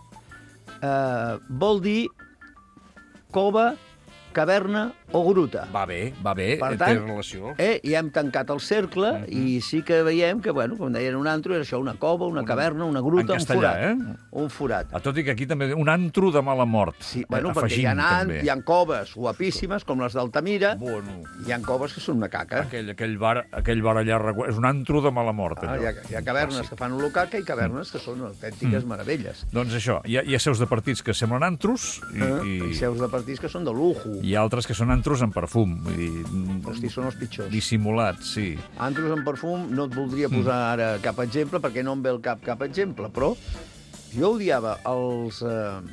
vol dir cova, caverna o gruta.
Va bé,
Per
té
tant,
relació.
ja hem tancat el cercle i sí que veiem que, bueno, com deien un antro, era això, una cova, una caverna, una gruta,
en castellà,
un forat.
Tot i que aquí també un antro de mala mort.
Sí, bueno, perquè hi ha coves guapíssimes, com les d'Altamira, hi ha coves que són una caca.
Aquell bar allà és un antro de mala mort.
Hi ha cavernes que fan olor-caca i cavernes que són autèntiques meravelles.
Doncs això, hi ha seus de partits que semblen antros
i seus de partits que són de lujo.
I altres que són antros amb perfum. Vull dir,
hosti, són els pitjors.
Dissimulats, sí.
Antros amb perfum no et voldria posar ara cap exemple, perquè no em ve el cap exemple, però jo odiava els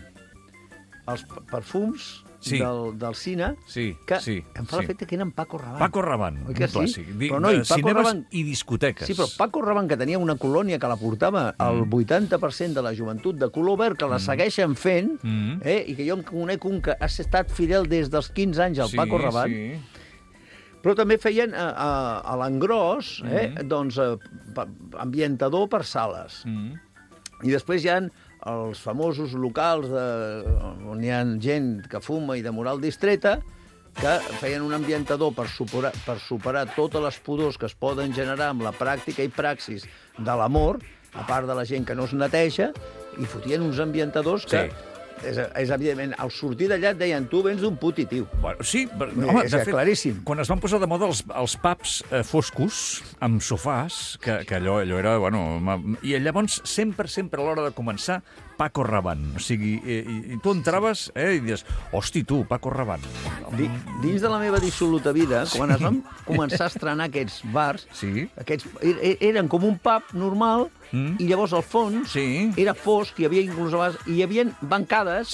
perfums del cine, que em fa l'efecte que eren Paco Rabanne.
Paco Rabanne, un clàssic.
Cinemes
i discoteques.
Sí, però Paco Rabanne, que tenia una colònia que la portava el 80% de la joventut de color verd, que la segueixen fent, i que jo em conec un que ha estat fidel des dels 15 anys al Paco Rabanne, però també feien a l'engròs, doncs, ambientador per sales. I després hi ha els famosos locals on hi ha gent que fuma i de moral distreta, que feien un ambientador per superar totes les pudors que es poden generar amb la pràctica i praxis de l'amor, a part de la gent que no es neteja, i fotien uns ambientadors que... És evidentment, al sortir d'allà et deien tu vens d'un puti,
Bueno, sí, home, de fet,
claríssim.
Quan es van posar de moda els pubs foscos, amb sofàs, que allò era, bueno... I llavors, sempre a l'hora de començar, Paco Rabanne. O sigui, i tu entraves i dius, hosti, tu, Paco Rabanne.
Dins de la meva dissoluta vida, quan es van començar a estrenar aquests bars, eren com un pub normal, i llavors al fons era fosc, hi havia inclús a vegades, i hi havia bancades.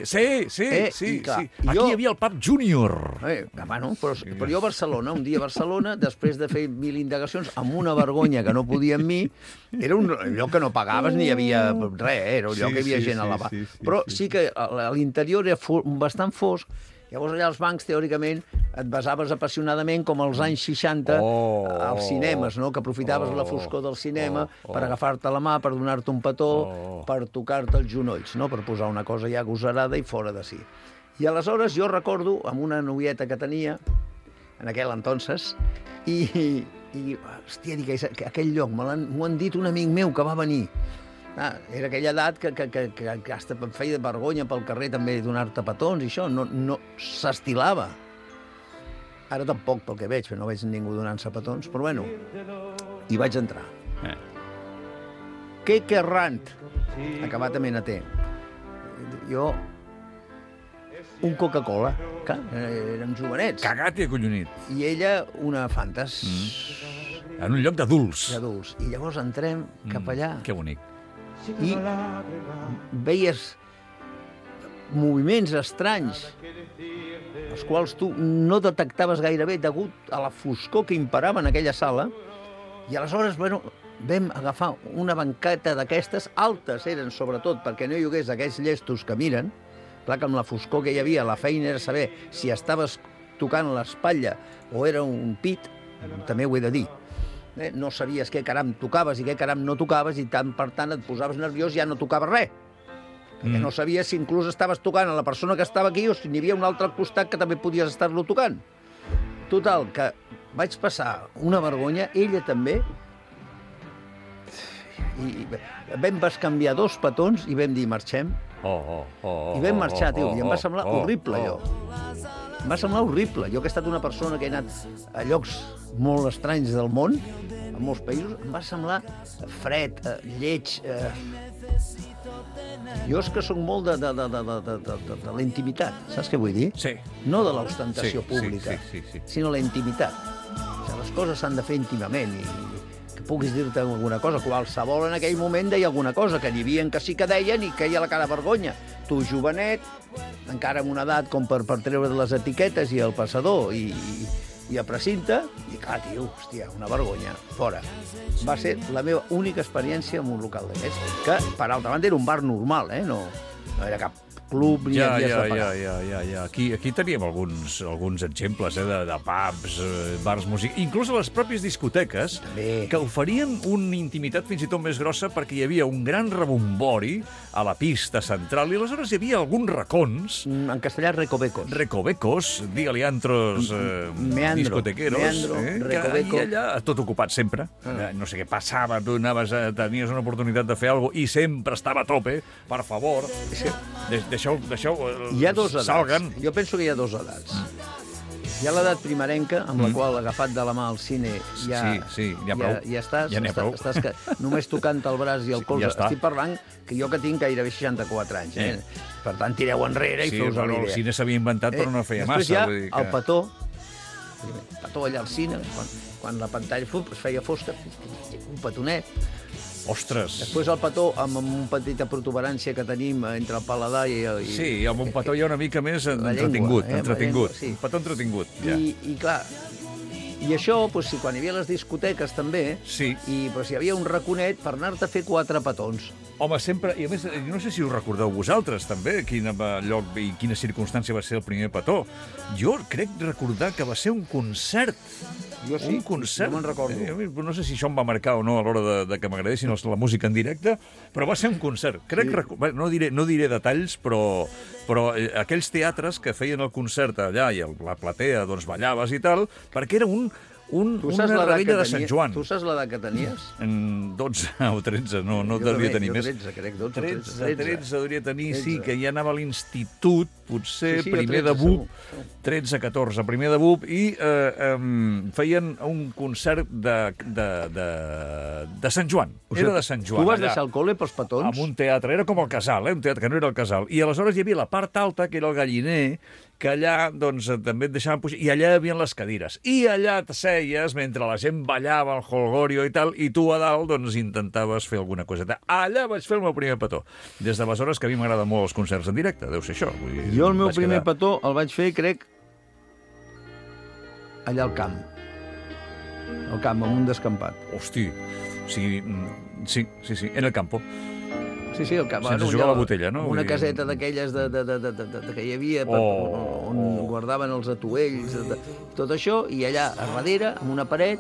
Sí. Aquí hi havia el pub Júnior.
Bueno, però jo a Barcelona, un dia a Barcelona, després de fer 1000 indagacions, amb una vergonya que no podia amb mi, era un lloc que no pagaves ni hi havia res, era un lloc que hi havia gent a la bar. Però sí que a l'interior era bastant fosc. Llavors allà als bancs, teòricament, et basaves apassionadament com als anys 60 als cinemes, no? Que aprofitaves la foscor del cinema per agafar-te la mà, per donar-te un petó, per tocar-te els genolls, no? Per posar una cosa ja agosarada i fora de si. I aleshores jo recordo, amb una novieta que tenia, en aquell entonces, i hòstia, dic, aquell lloc, m'ho han dit un amic meu que va venir. Era aquella edat que hasta em feia vergonya pel carrer també donar-te petons i això, no s'estilava. Ara tampoc, pel que veig, no veig ningú donant-se petons, però bueno, hi vaig entrar. Que Rant, acabat amb NT. Jo, un Coca-Cola, érem jovenets.
Cagat i acollonit.
I ella, una Fantas.
En un lloc d'adults.
I llavors entrem cap allà.
Que bonic.
I veies moviments estranys els quals tu no detectaves gairebé degut a la foscor que imperava en aquella sala, i aleshores, bueno, vam agafar una banqueta d'aquestes, altes eren sobretot perquè no hi hagués aquells llestos que miren. Clar que amb la foscor que hi havia, la feina era saber si estaves tocant l'espatlla o era un pit, també ho he de dir. No sabies què caram tocaves i què caram no tocaves, i tant per tant et posaves nerviós i ja no tocaves res. Perquè no sabies si inclús estaves tocant a la persona que estava aquí o si n'hi havia un altre al costat que també podies estar-lo tocant. Total, que vaig passar una vergonya, ella també, i vam bescanviar 2 petons i vam dir marxem. I vam marxar, tio, i em va semblar horrible, allò. Em va semblar horrible. Jo que he estat una persona que he anat a llocs molt estranys del món, a molts països, em va semblar fred, lleig. Jo és que soc molt de la intimitat, saps què vull dir?
Sí.
No de l'ostentació pública, sinó la intimitat. Les coses s'han de fer íntimament i que puguis dir-te alguna cosa. Qualsevol en aquell moment deia alguna cosa, que n'hi havia que sí que deien i queia la cara vergonya. Tu, jovenet, encara amb una edat com per treure les etiquetes i el passador i a precinte, i clar, tio, hòstia, una vergonya, fora. Va ser la meva única experiència en un local d'aquests, que, per altra banda, era un bar normal, no era cap club ni
Ja.
havies de pagar.
Aquí teníem alguns exemples de pubs, bars, música, inclús a les pròpies discoteques, que oferien una intimitat fins i tot més grossa perquè hi havia un gran rebombori a la pista central i aleshores hi havia alguns racons...
En castellà, recovecos.
Recovecos, digue-li antros discotequeros.
Meandro, recoveco.
I allà, tot ocupat sempre. No sé què passava, tu tenies una oportunitat de fer alguna cosa i sempre estava a tope, per favor. Deixeu
hi ha dos edats.
Salguen.
Jo penso que hi ha dos edats. Hi ha l'edat primerenca, amb la qual, agafat de la mà al cine, ja estàs que només tocant el braç i el colze. Estic parlant que jo que tinc gairebé 64 anys. Per tant, tireu enrere i feu-vos a l'idea.
El cine s'havia inventat però no feia massa.
Després hi ha el petó allà al cine, quan la pantalla es feia fosca, un petonet.
Ostres!
Després el petó amb una petita protuberància que tenim entre el paladar i...
Sí, amb un petó hi ha una mica més entretingut. Un petó entretingut, ja.
I clar, i això, quan hi havia les discoteques també, però hi havia un raconet per anar-te a fer 4 petons.
Home, sempre... I a més, no sé si us recordeu vosaltres, també, quin lloc i quina circumstància va ser el primer petó. Jo crec recordar que va ser un concert.
Jo sí,
un concert.
No me'n recordo.
No sé si això em va marcar o no a l'hora de que m'agradessin la música en directe, però va ser un concert. No diré detalls, però aquells teatres que feien el concert allà i la platea doncs ballaves i tal, perquè era una rebella de Sant Joan.
Tu saps l'edat que tenies?
12 o 13, no devia tenir més.
13, crec, 12 o
13 devia tenir, sí, que ja anava a l'institut, potser, primer de BUP, 13, 14, primer de BUP, i feien un concert de Sant Joan. Era de Sant Joan.
Tu vas deixar el col·le pels petons?
Amb un teatre, era com el Casal, un teatre que no era el Casal. I aleshores hi havia la part alta, que era el Galliner, que allà doncs, també et deixaven pujar, i allà hi havia les cadires. I allà seies mentre la gent ballava el jolgorio i tal, i tu a dalt doncs, intentaves fer alguna coseta. Allà vaig fer el meu primer petó. Des d'aleshores, que a mi m'agraden molt els concerts en directe, deu ser això.
Jo el meu primer petó el vaig fer, crec, allà al camp. Al camp, amb un descampat.
Hosti, sí, en el campo.
Sí, el camp.
Sense jugar a la botella, no?
Una caseta d'aquelles que hi havia on guardaven els atuells, tot això, i allà a darrere, amb una paret,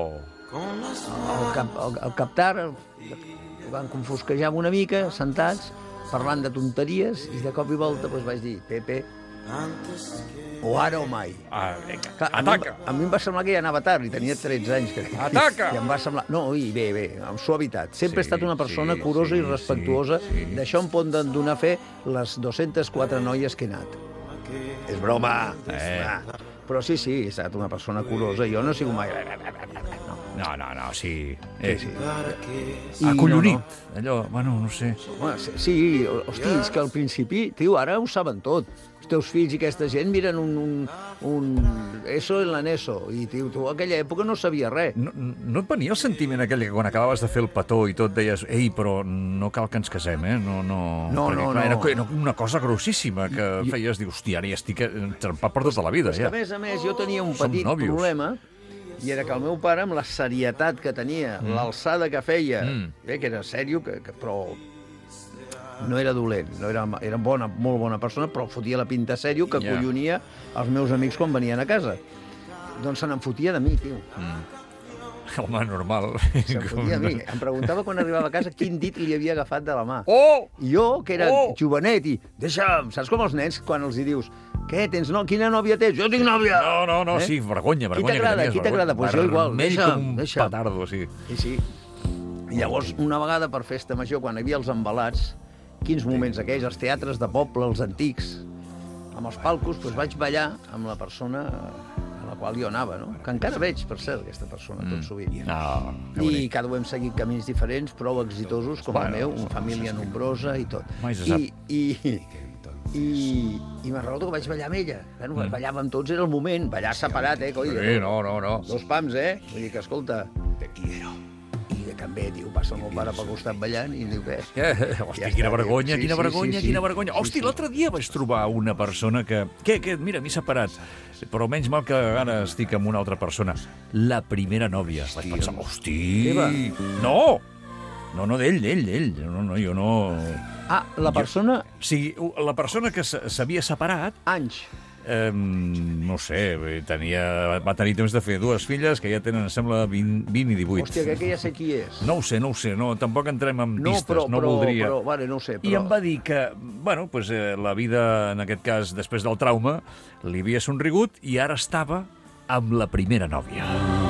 el captar, van confosquejar una mica, sentats, parlant de tonteries, i de cop i volta vaig dir, Pepe, o ara o mai.
Ataca!
A mi em va semblar que ja anava tard, i tenia 13 anys, crec.
Ataca!
I em va semblar... No, bé, amb suavitat. Sempre he estat una persona curosa i respectuosa. D'això em poden donar fe les 204 noies que he anat. És broma! Però sí, he estat una persona curosa. Jo no he sigut mai...
No, sí. Acollonit. Allò, bueno, no sé.
Sí, hosti, és que al principi, tio, ara ho saben tot. Els teus fills i aquesta gent miren un ESO en la NESO. I, tio, tu a aquella època no sabia res.
No et venia el sentiment aquell que quan acabaves de fer el petó i tot deies, ei, però no cal que ens casem, No. Era una cosa grossíssima que feies, dir, hòstia, ara ja estic trempat per tota la vida.
A més, jo tenia un petit problema, i era que el meu pare, amb la serietat que tenia, l'alçada que feia, que era sèrio, però no era dolent, era molt bona persona, però fotia la pinta sèrio que collonia els meus amics quan venien a casa. Doncs se n'en fotia de mi, tio.
Home, normal.
Se'n fotia de mi. Em preguntava quan arribava a casa quin dit li havia agafat de la mà. I jo, que era jovenet, i deixa'm, saps com els nens quan els hi dius què, tens quina nòvia tens? Jo tinc nòvia!
No, sí, vergonya.
Qui t'agrada? Doncs jo igual,
deixa'm. Petardo, sí.
Sí. I llavors, una vegada per festa major, quan hi havia els embalats, quins moments aquells, els teatres de poble, els antics, amb els palcos, doncs vaig ballar amb la persona a la qual jo anava, no? Que encara veig, per cert, aquesta persona, tot sovint. I cada un hem seguit camins diferents, prou exitosos, com el meu, una família nombrosa i tot. I me'n recordo que vaig ballar amb ella. Ballàvem tots, era el moment. Ballar separat, coi?
No.
2 pams, Vull dir que, escolta... Te quiero. I també, tio, passa el meu pare pel costat ballant i diu, què?
Hòstia, quina vergonya. Hosti, l'altre dia vaig trobar una persona que... Mira, m'he separat. Però menys mal que ara estic amb una altra persona. La primera nòvia. Vaig pensar, hosti... No! No, d'ell. No, jo no...
Ah, la persona...
Sí, la persona que s'havia separat...
Anys.
No sé, va tenir temps de fer 2 filles que ja tenen, em sembla, 20 i 18.
Hòstia, crec que ja sé qui és.
No ho sé, tampoc entrem en pistes, no voldria.
Vale, no ho sé,
I em va dir que, la vida, en aquest cas, després del trauma, li havia somrigut i ara estava amb la primera nòvia.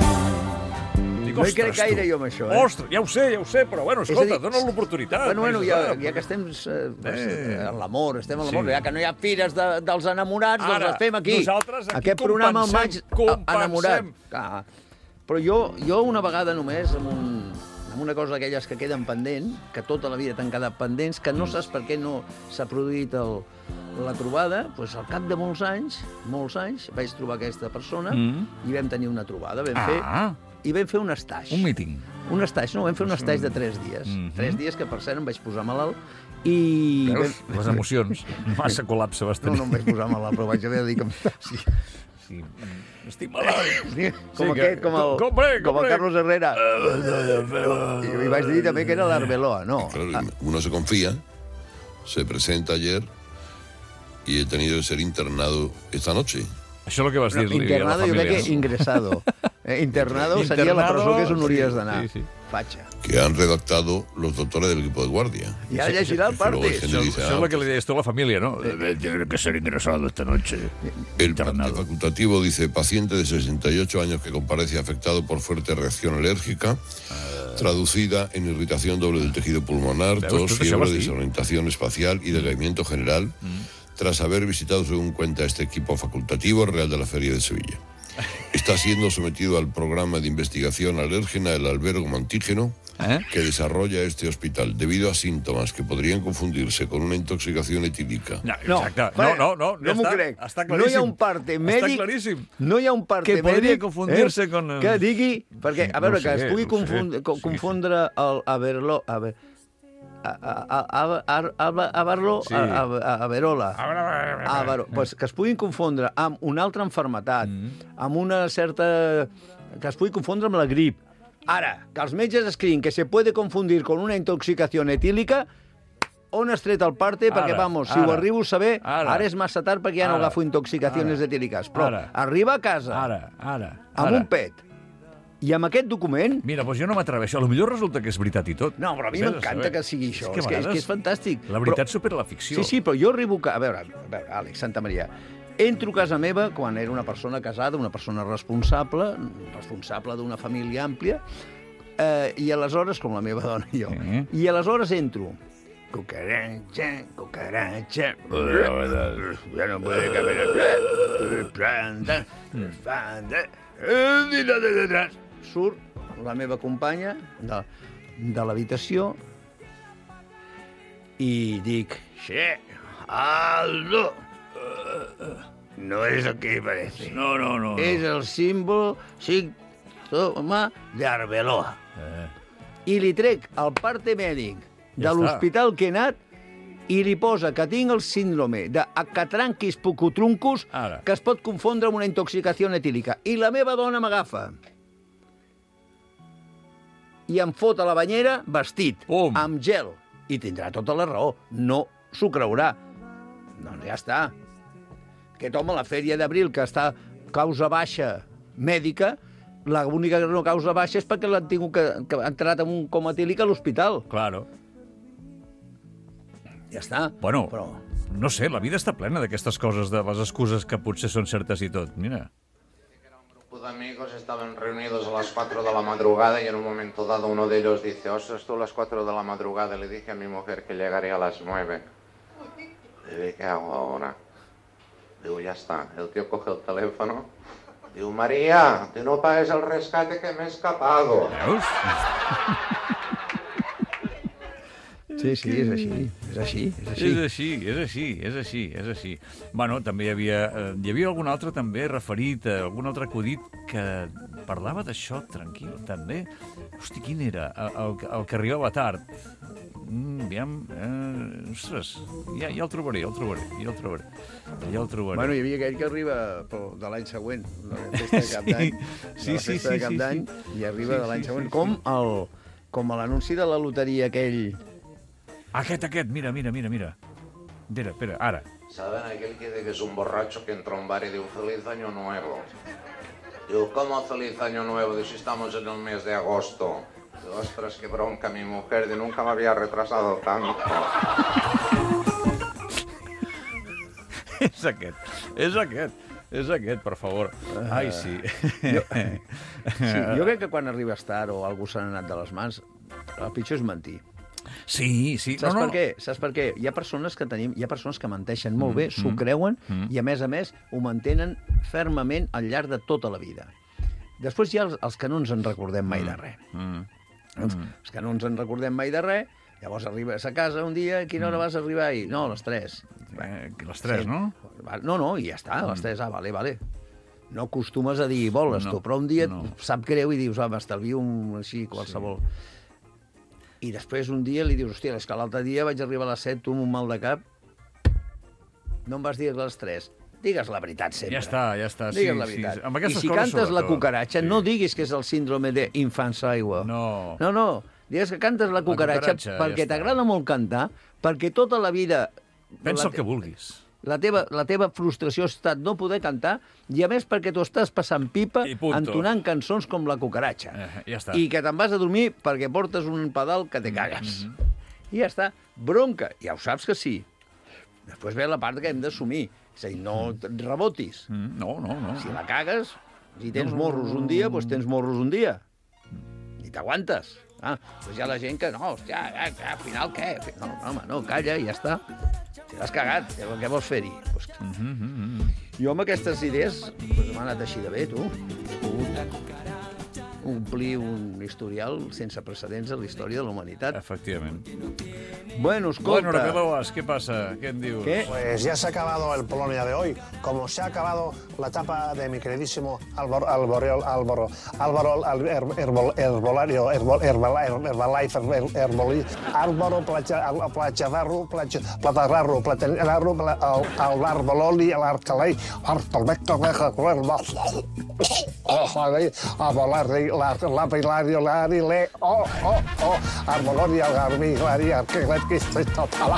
No hi crec gaire jo amb això,
Ostres, ja ho sé, però escolta, dona'n l'oportunitat.
Bueno, ja que estem en l'amor, ja que no hi ha fires dels enamorats, doncs les fem aquí.
Nosaltres aquí
aquest programa al maig enamorat. Però jo una vegada només, amb una cosa d'aquelles que queden pendent, que tota la vida t'han quedat pendents, que no saps per què no s'ha produït la trobada, doncs al cap de molts anys, vaig trobar aquesta persona i vam tenir una trobada. Vam fer un estatge.
Un míting.
Un estatge, no, vam fer un estatge de 3 dies. 3 dies que, per cert, em vaig posar malalt i...
Veus? Les emocions. Massa col·lapse vas tenir.
No em vaig posar malalt, però vaig haver de dir que...
Sí. Estic malalt.
Com el Carlos Herrera. I vaig dir també que era l'Arbeloa, no?
Claro, uno se confía, se presenta ayer y he tenido que ser internado esta noche.
Això és el que vas dir.
Internado, jo crec que ingresado. Internado seria la presó que és on hauries d'anar. Facha.
Que han redactado los doctores del equipo de guardia.
Y ahora ya será parte.
Eso es lo que le dices tú a la familia, ¿no? Tiene que ser ingresado esta noche.
El parte facultativo dice: paciente de 68 años que comparece afectado por fuerte reacción alérgica, traducida en irritación doble del tejido pulmonar, tos, fiebre, desorientación espacial y decaimiento general, tras haber visitado, según cuenta este equipo facultativo, Real de la Feria de Sevilla. Está siendo sometido al programa de investigación alérgena del albergo Mantígeno que desarrolla este hospital, debido a síntomas que podrían confundirse con una intoxicación etílica.
No m'ho
crec.
Està claríssim.
No hi ha un parte mèdic...
Està claríssim.
No hi ha un parte
mèdic... Que podria confundir-se con...
Que digui... Perquè, a veure, que es pugui confondre el pues que es puguin confondre amb una altra malaltia, amb una certa... que es pugui confondre amb la grip. Ara, que els metges escriguin que se puede confundir con una intoxicación etílica, on has tret el parte? Perquè, si ho arribo a saber, ara és massa tard perquè ja no agafo intoxicacions etíliques. Però arriba a casa amb un pet i amb aquest document...
Mira, doncs jo no m'atreveixo. A lo millor resulta que és veritat i tot.
No, però a mi m'encanta que sigui això. És que és fantàstic.
La veritat supera la ficció.
Sí, però jo arribo... A veure, Àlex, Santa Maria, entro a casa meva quan era una persona casada, una persona responsable d'una família àmplia, i aleshores, com la meva dona i jo, i aleshores entro... Cucaracha. Ya no puede caber. Surt la meva companya de l'habitació i dic: Aldo, no es lo que parece.
No.
Es el símptoma de Arbeloa. I li trec el parte mèdic de l'hospital que he anat i li posa que tinc el síndrome de Acatranquis pucutruncus, que es pot confondre amb una intoxicació etílica. I la meva dona m'agafa i em fot a la banyera vestit, amb gel. I tindrà tota la raó. No s'ho creurà. Doncs ja està. Aquest home, a la Fèria d'Abril, que està causa baixa mèdica, l'única causa baixa és perquè l'han tingut que ha entrat en un coma etílic a l'hospital.
Claro.
Ja està.
Bueno, no sé, la vida està plena d'aquestes coses, de les excuses que potser són certes i tot. Mira.
De amigos estaban reunidos a las 4 de la madrugada y en un momento dado uno de ellos dice: ostras, tú a las 4 de la madrugada le dije a mi mujer que llegaría a las 9. Le ¿qué hago ahora? Digo, ya está. El tío coge el teléfono. Digo, María, tú no pagues el rescate que me he escapado.
Veus?
Sí, és així.
Bueno, també hi havia algun altre també referit, algun altre acudit que parlava d'això, tranquil, també. Hosti, quin era? El que arribava tard. Ostres, ja el trobaré.
Bueno, hi havia aquell que arriba de l'any següent, la festa de Cap d'Any. I arriba de l'any següent. Com Com a l'anunci de la loteria aquell...
Aquest, mira. Espera, ara.
¿Saben aquel que dice que es un borracho que entra a un bar y dice feliz año nuevo? Digo, ¿cómo feliz año nuevo? Digo, si estamos en el mes de agosto. Digo, ostras, qué bronca mi mujer, de nunca me había retrasado tanto.
És aquest, per favor. Ai, sí.
Jo crec que quan arribes tard o algú se n'ha anat de les mans, el pitjor és mentir.
Sí.
Saps per què? Saps per què? Hi ha persones que menteixen molt bé, s'ho creuen i, a més, ho mantenen fermament al llarg de tota la vida. Després hi ha els que no ens en recordem mai de res. Els que no ens en recordem mai de res, llavors arribes a casa un dia, a quina hora vas arribar ahir? No, a les 3.
Les 3, no?
No, i ja està, a les 3, vale. No acostumes a dir boles, tu, però un dia sap greu i dius, m'estalvio així, qualsevol. I després un dia li dius, hòstia, és que l'altre dia vaig arribar a les 7, tu amb un mal de cap, no em vas dir a les 3. Digues la veritat sempre.
Ja està.
Digues la veritat. I si cantes la cucaratxa, no diguis que és el síndrome d'infants aigua. No. Digues que cantes la cucaratxa perquè t'agrada molt cantar, perquè tota la vida...
Pensa el que vulguis.
La teva frustració ha estat no poder cantar i, a més, perquè t'ho estàs passant pipa entonant cançons com la cucaratxa.
Ja està.
I que te'n vas a dormir perquè portes un pedal que te cagues. I ja està. Bronca. Ja ho saps que sí. Després ve la part que hem d'assumir. És a dir, no rebotis.
No.
Si la cagues, si tens morros un dia, doncs tens morros un dia. I t'aguantes. Doncs hi ha la gent que, no, hòstia, al final què? No, home, no, calla i ja està. Si l'has cagat, què vols fer-hi? Jo amb aquestes idees m'ha anat així de bé, tu. He pogut omplir un historial sense precedents a la història de la humanitat.
Efectivament.
Bueno, escolta...
Bueno, Rapeloas, ¿qué pasa? ¿Qué dius?
Pues ya se ha acabado el Polonia de hoy, como se ha acabado la etapa de mi queridísimo Álvaro Herbolario, Herbalife, Álvaro Plachavarro, Platarrarro, Platanarro, Albarbololi, Alarcalei, Artalbecto, la Pilario, Lari, Le, Arboloni, Algarbi, Lari, Arquelet, que estoy total.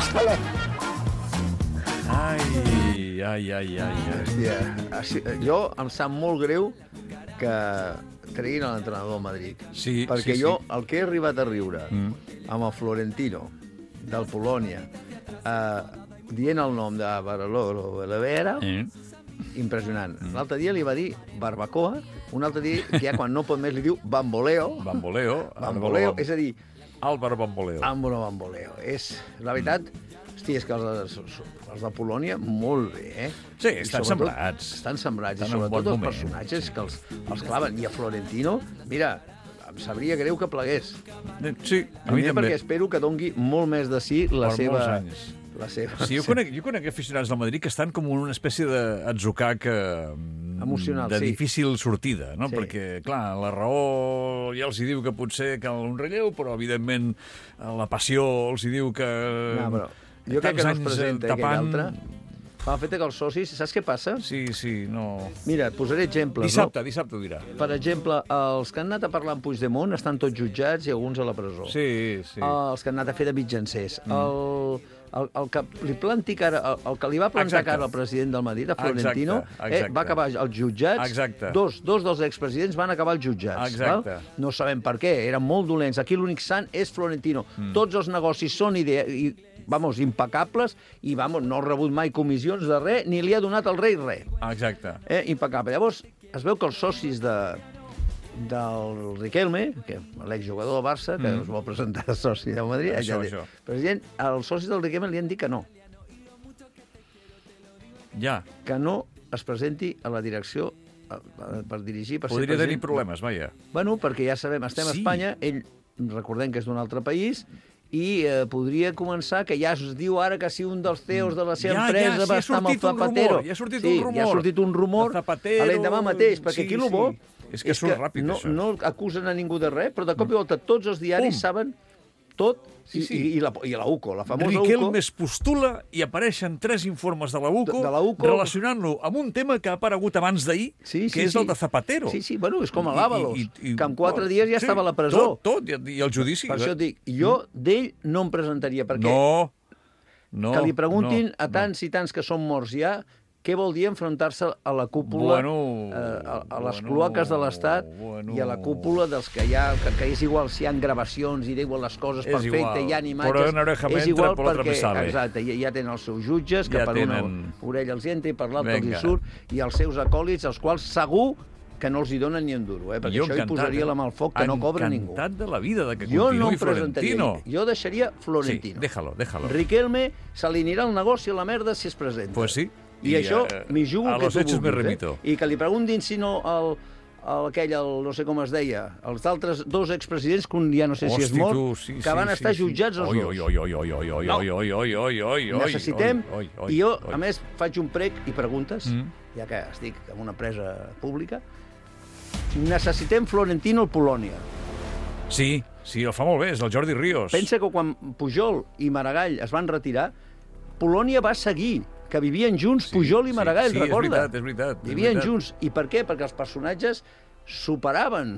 Ai.
Hòstia, jo em sap molt greu que treguin l'entrenador a Madrid.
Sí,
perquè jo el que he arribat a riure amb el Florentino del Polònia dient el nom de Baroloro Vera, impressionant. L'altre dia li va dir barbacoa, un altre dia, que ja quan no pot més li diu bamboleo. Bamboleo, és a dir...
Álvaro Bamboleo.
Bamboleo. La veritat, hosti, és que els de Polònia, molt bé,
Sí, estan sembrats.
Estan sembrats, i sobretot els personatges que els claven. I a Florentino, mira, em sabria greu que plegués.
Sí, a mi també.
Perquè espero que dongui molt més de sí la seva...
Per molts anys. Sí, jo conec aficionats del Madrid que estan com en una espècie d'atzucac
emocional,
de difícil sortida, no? Sí. Perquè, clar, la raó ja els hi diu que potser cal un relleu, però, evidentment, la passió els hi diu que...
No, però jo crec que no es presenta aquell altre. El fet que els socis, saps què passa?
Sí, no...
Mira, et posaré exemples.
Dissabte ho dirà.
Per exemple, els que han anat a parlar amb Puigdemont estan tots jutjats i alguns a la presó.
Sí.
Els que han anat a fer de mitjancers. El que li planti cara, el que li va plantar cara al president del Madrid, a Florentino, va acabar als jutjats. Dos dels expresidents van acabar als jutjats. No sabem per què, eren molt dolents. Aquí l'únic sant és Florentino. Tots els negocis són impecables i no ha rebut mai comissions de res, ni li ha donat al rei res.
Exacte.
Impecable. Llavors, es veu que els socis del Riquelme, l'exjugador del Barça, que es vol presentar a soci del Madrid, president, els socis del Riquelme li han dit que no. Que no es presenti a la direcció per dirigir, per ser president.
Podria tenir problemes, vaja.
Bueno, perquè ja sabem, estem a Espanya, ell, recordem que és d'un altre país, i podria començar, que ja es diu ara que si un dels CEOs de la seva empresa va estar amb el Zapatero.
Ja ha sortit un rumor.
L'endemà mateix, perquè aquí el bo
és que surt ràpid, això.
No acusen a ningú de res, però de cop i volta tots els diaris saben tot, i la UCO, la famosa UCO.
Riquelme es postula i apareixen 3 informes de la UCO relacionant-lo amb un tema que ha aparegut abans d'ahir, que és el de Zapatero.
Sí, bueno, és com a l'Ábalos, que en 4 dies ja estava a la presó.
Tot, i el judici.
Per això et dic, jo d'ell no em presentaria, perquè que li preguntin a tants i tants que són morts ja què vol dir enfrontar-se a la cúpula, a les cloaques de l'Estat i a la cúpula dels que hi ha, que és igual si hi ha gravacions i diuen les coses perfectes, hi ha imatges, és igual perquè exacte, ja tenen els seus jutges, que per una orella els entra i per l'altra els hi surt, i els seus acòlits, els quals segur que no els hi donen ni un duro, perquè això hi posaria la mà al foc, que no cobra ningú.
Encantat de la vida de que continuï Florentino.
Jo deixaria Florentino.
Sí, déjalo.
Riquelme se li anirà el negoci a la merda si es presenta.
Pues sí.
I això m'hi jugo que tu
vulguis.
I que li preguntin si no aquell, no sé com es deia, els altres 2 expresidents, que un ja no sé si és mort, que van estar jutjats els 2. Necessitem, i jo, a més, faig un prec i preguntes, ja que estic en una empresa pública, necessitem Florentino al Polònia.
Sí, el fa molt bé, és el Jordi Ríos.
Pensa que quan Pujol i Maragall es van retirar, Polònia va seguir, que vivien junts, Pujol i Maragall, recorda?
És veritat.
Vivien junts. I per què? Perquè els personatges superaven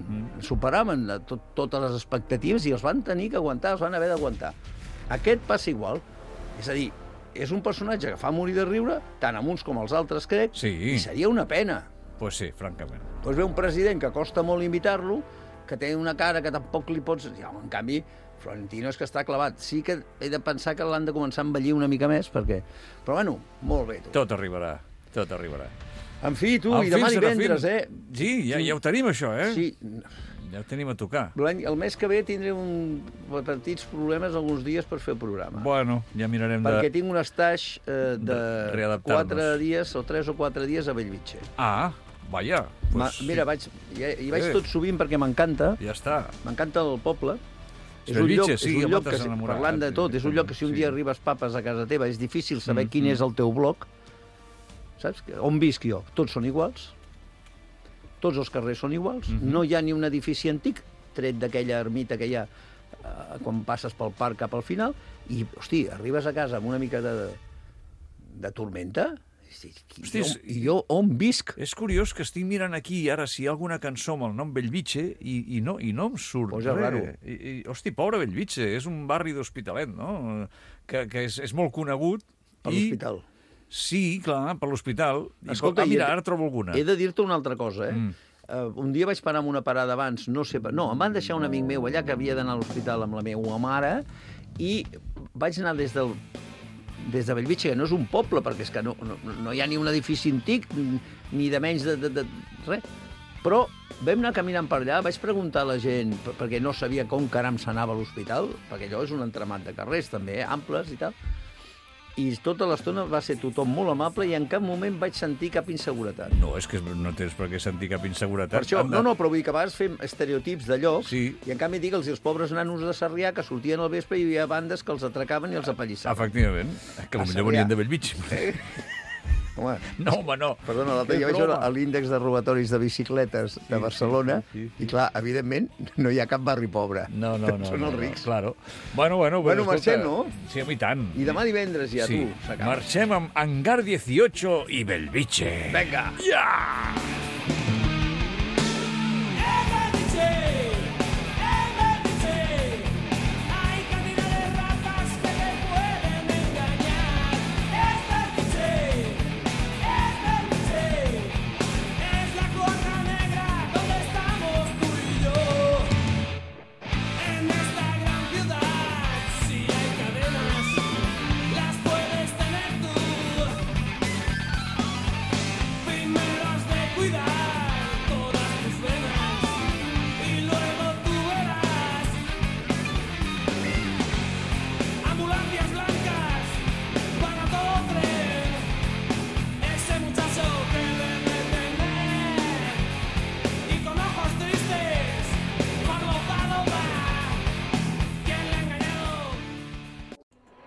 totes les expectatives i els van tenir que aguantar, els van haver d'aguantar. Aquest passa igual. És a dir, és un personatge que fa morir de riure, tant amb uns com els altres, crec, i seria una pena.
Pues sí, francament.
Doncs ve un president que costa molt imitar-lo, que té una cara que tampoc li pots... En canvi, Florentino és que està clavat. Sí que he de pensar que l'han de començar a envellir una mica més, perquè... Però bueno, molt bé, tu.
Tot arribarà.
En fi, tu, i demà divendres,
Sí, ja ho tenim, això,
Sí.
Ja ho tenim a tocar.
El mes que ve tindré petits problemes alguns dies per fer el programa.
Bueno, ja mirarem
perquè tinc un estatge de 4 dies o 3 o 4 dies a Bellvitge.
Vaja.
Mira, hi vaig tot sovint perquè m'encanta.
Ja està.
M'encanta el poble. És un lloc que, parlant de tot, és un lloc que si un dia arribes papes a casa teva és difícil saber quin és el teu bloc. Saps? On visc jo? Tots són iguals. Tots els carrers són iguals. No hi ha ni un edifici antic, tret d'aquella ermita que hi ha quan passes pel parc cap al final, i, hosti, arribes a casa amb una mica de tormenta. I jo on visc?
És curiós que estic mirant aquí ara si hi ha alguna cançó amb el nom Bellvitge i no em surt res. Hosti, pobre Bellvitge, és un barri d'Hospitalet, no? Que és molt conegut.
Per l'hospital.
Sí, clar, per l'hospital. Escolta, mira, ara trobo alguna.
He de dir-te una altra cosa, un dia vaig parar en una parada abans, no, em van deixar un amic meu allà que havia d'anar a l'hospital amb la meva mare i vaig anar des de Bellvitge, que no és un poble, perquè és que no hi ha ni un edifici antic, ni de menys de res. Però vam anar caminant per allà, vaig preguntar a la gent, perquè no sabia com caram s'anava a l'hospital, perquè allò és un entramat de carrers, també, amples i tal, i tota l'estona va ser tothom molt amable i en cap moment vaig sentir cap inseguretat.
No, és que no tens per què sentir cap inseguretat.
Per això, no, però vull dir que a vegades fem estereotips de llocs i en canvi digue'ls els pobres nanos de Sarrià que sortien al vespre i hi havia bandes que els atracaven i els apallissaven.
Efectivament, que potser venien de Bellvitge.
Home,
no.
Perdona, l'altre dia vaig veure l'índex de robatoris de bicicletes de Barcelona i, clar, evidentment, no hi ha cap barri pobre.
No.
Són els rics.
Claro. Bueno,
marxem, no?
Sí, i tant.
I demà divendres ja, tu,
s'acaba. Marxem amb Hangar 18 i Bellvitge.
Vinga!
Ja!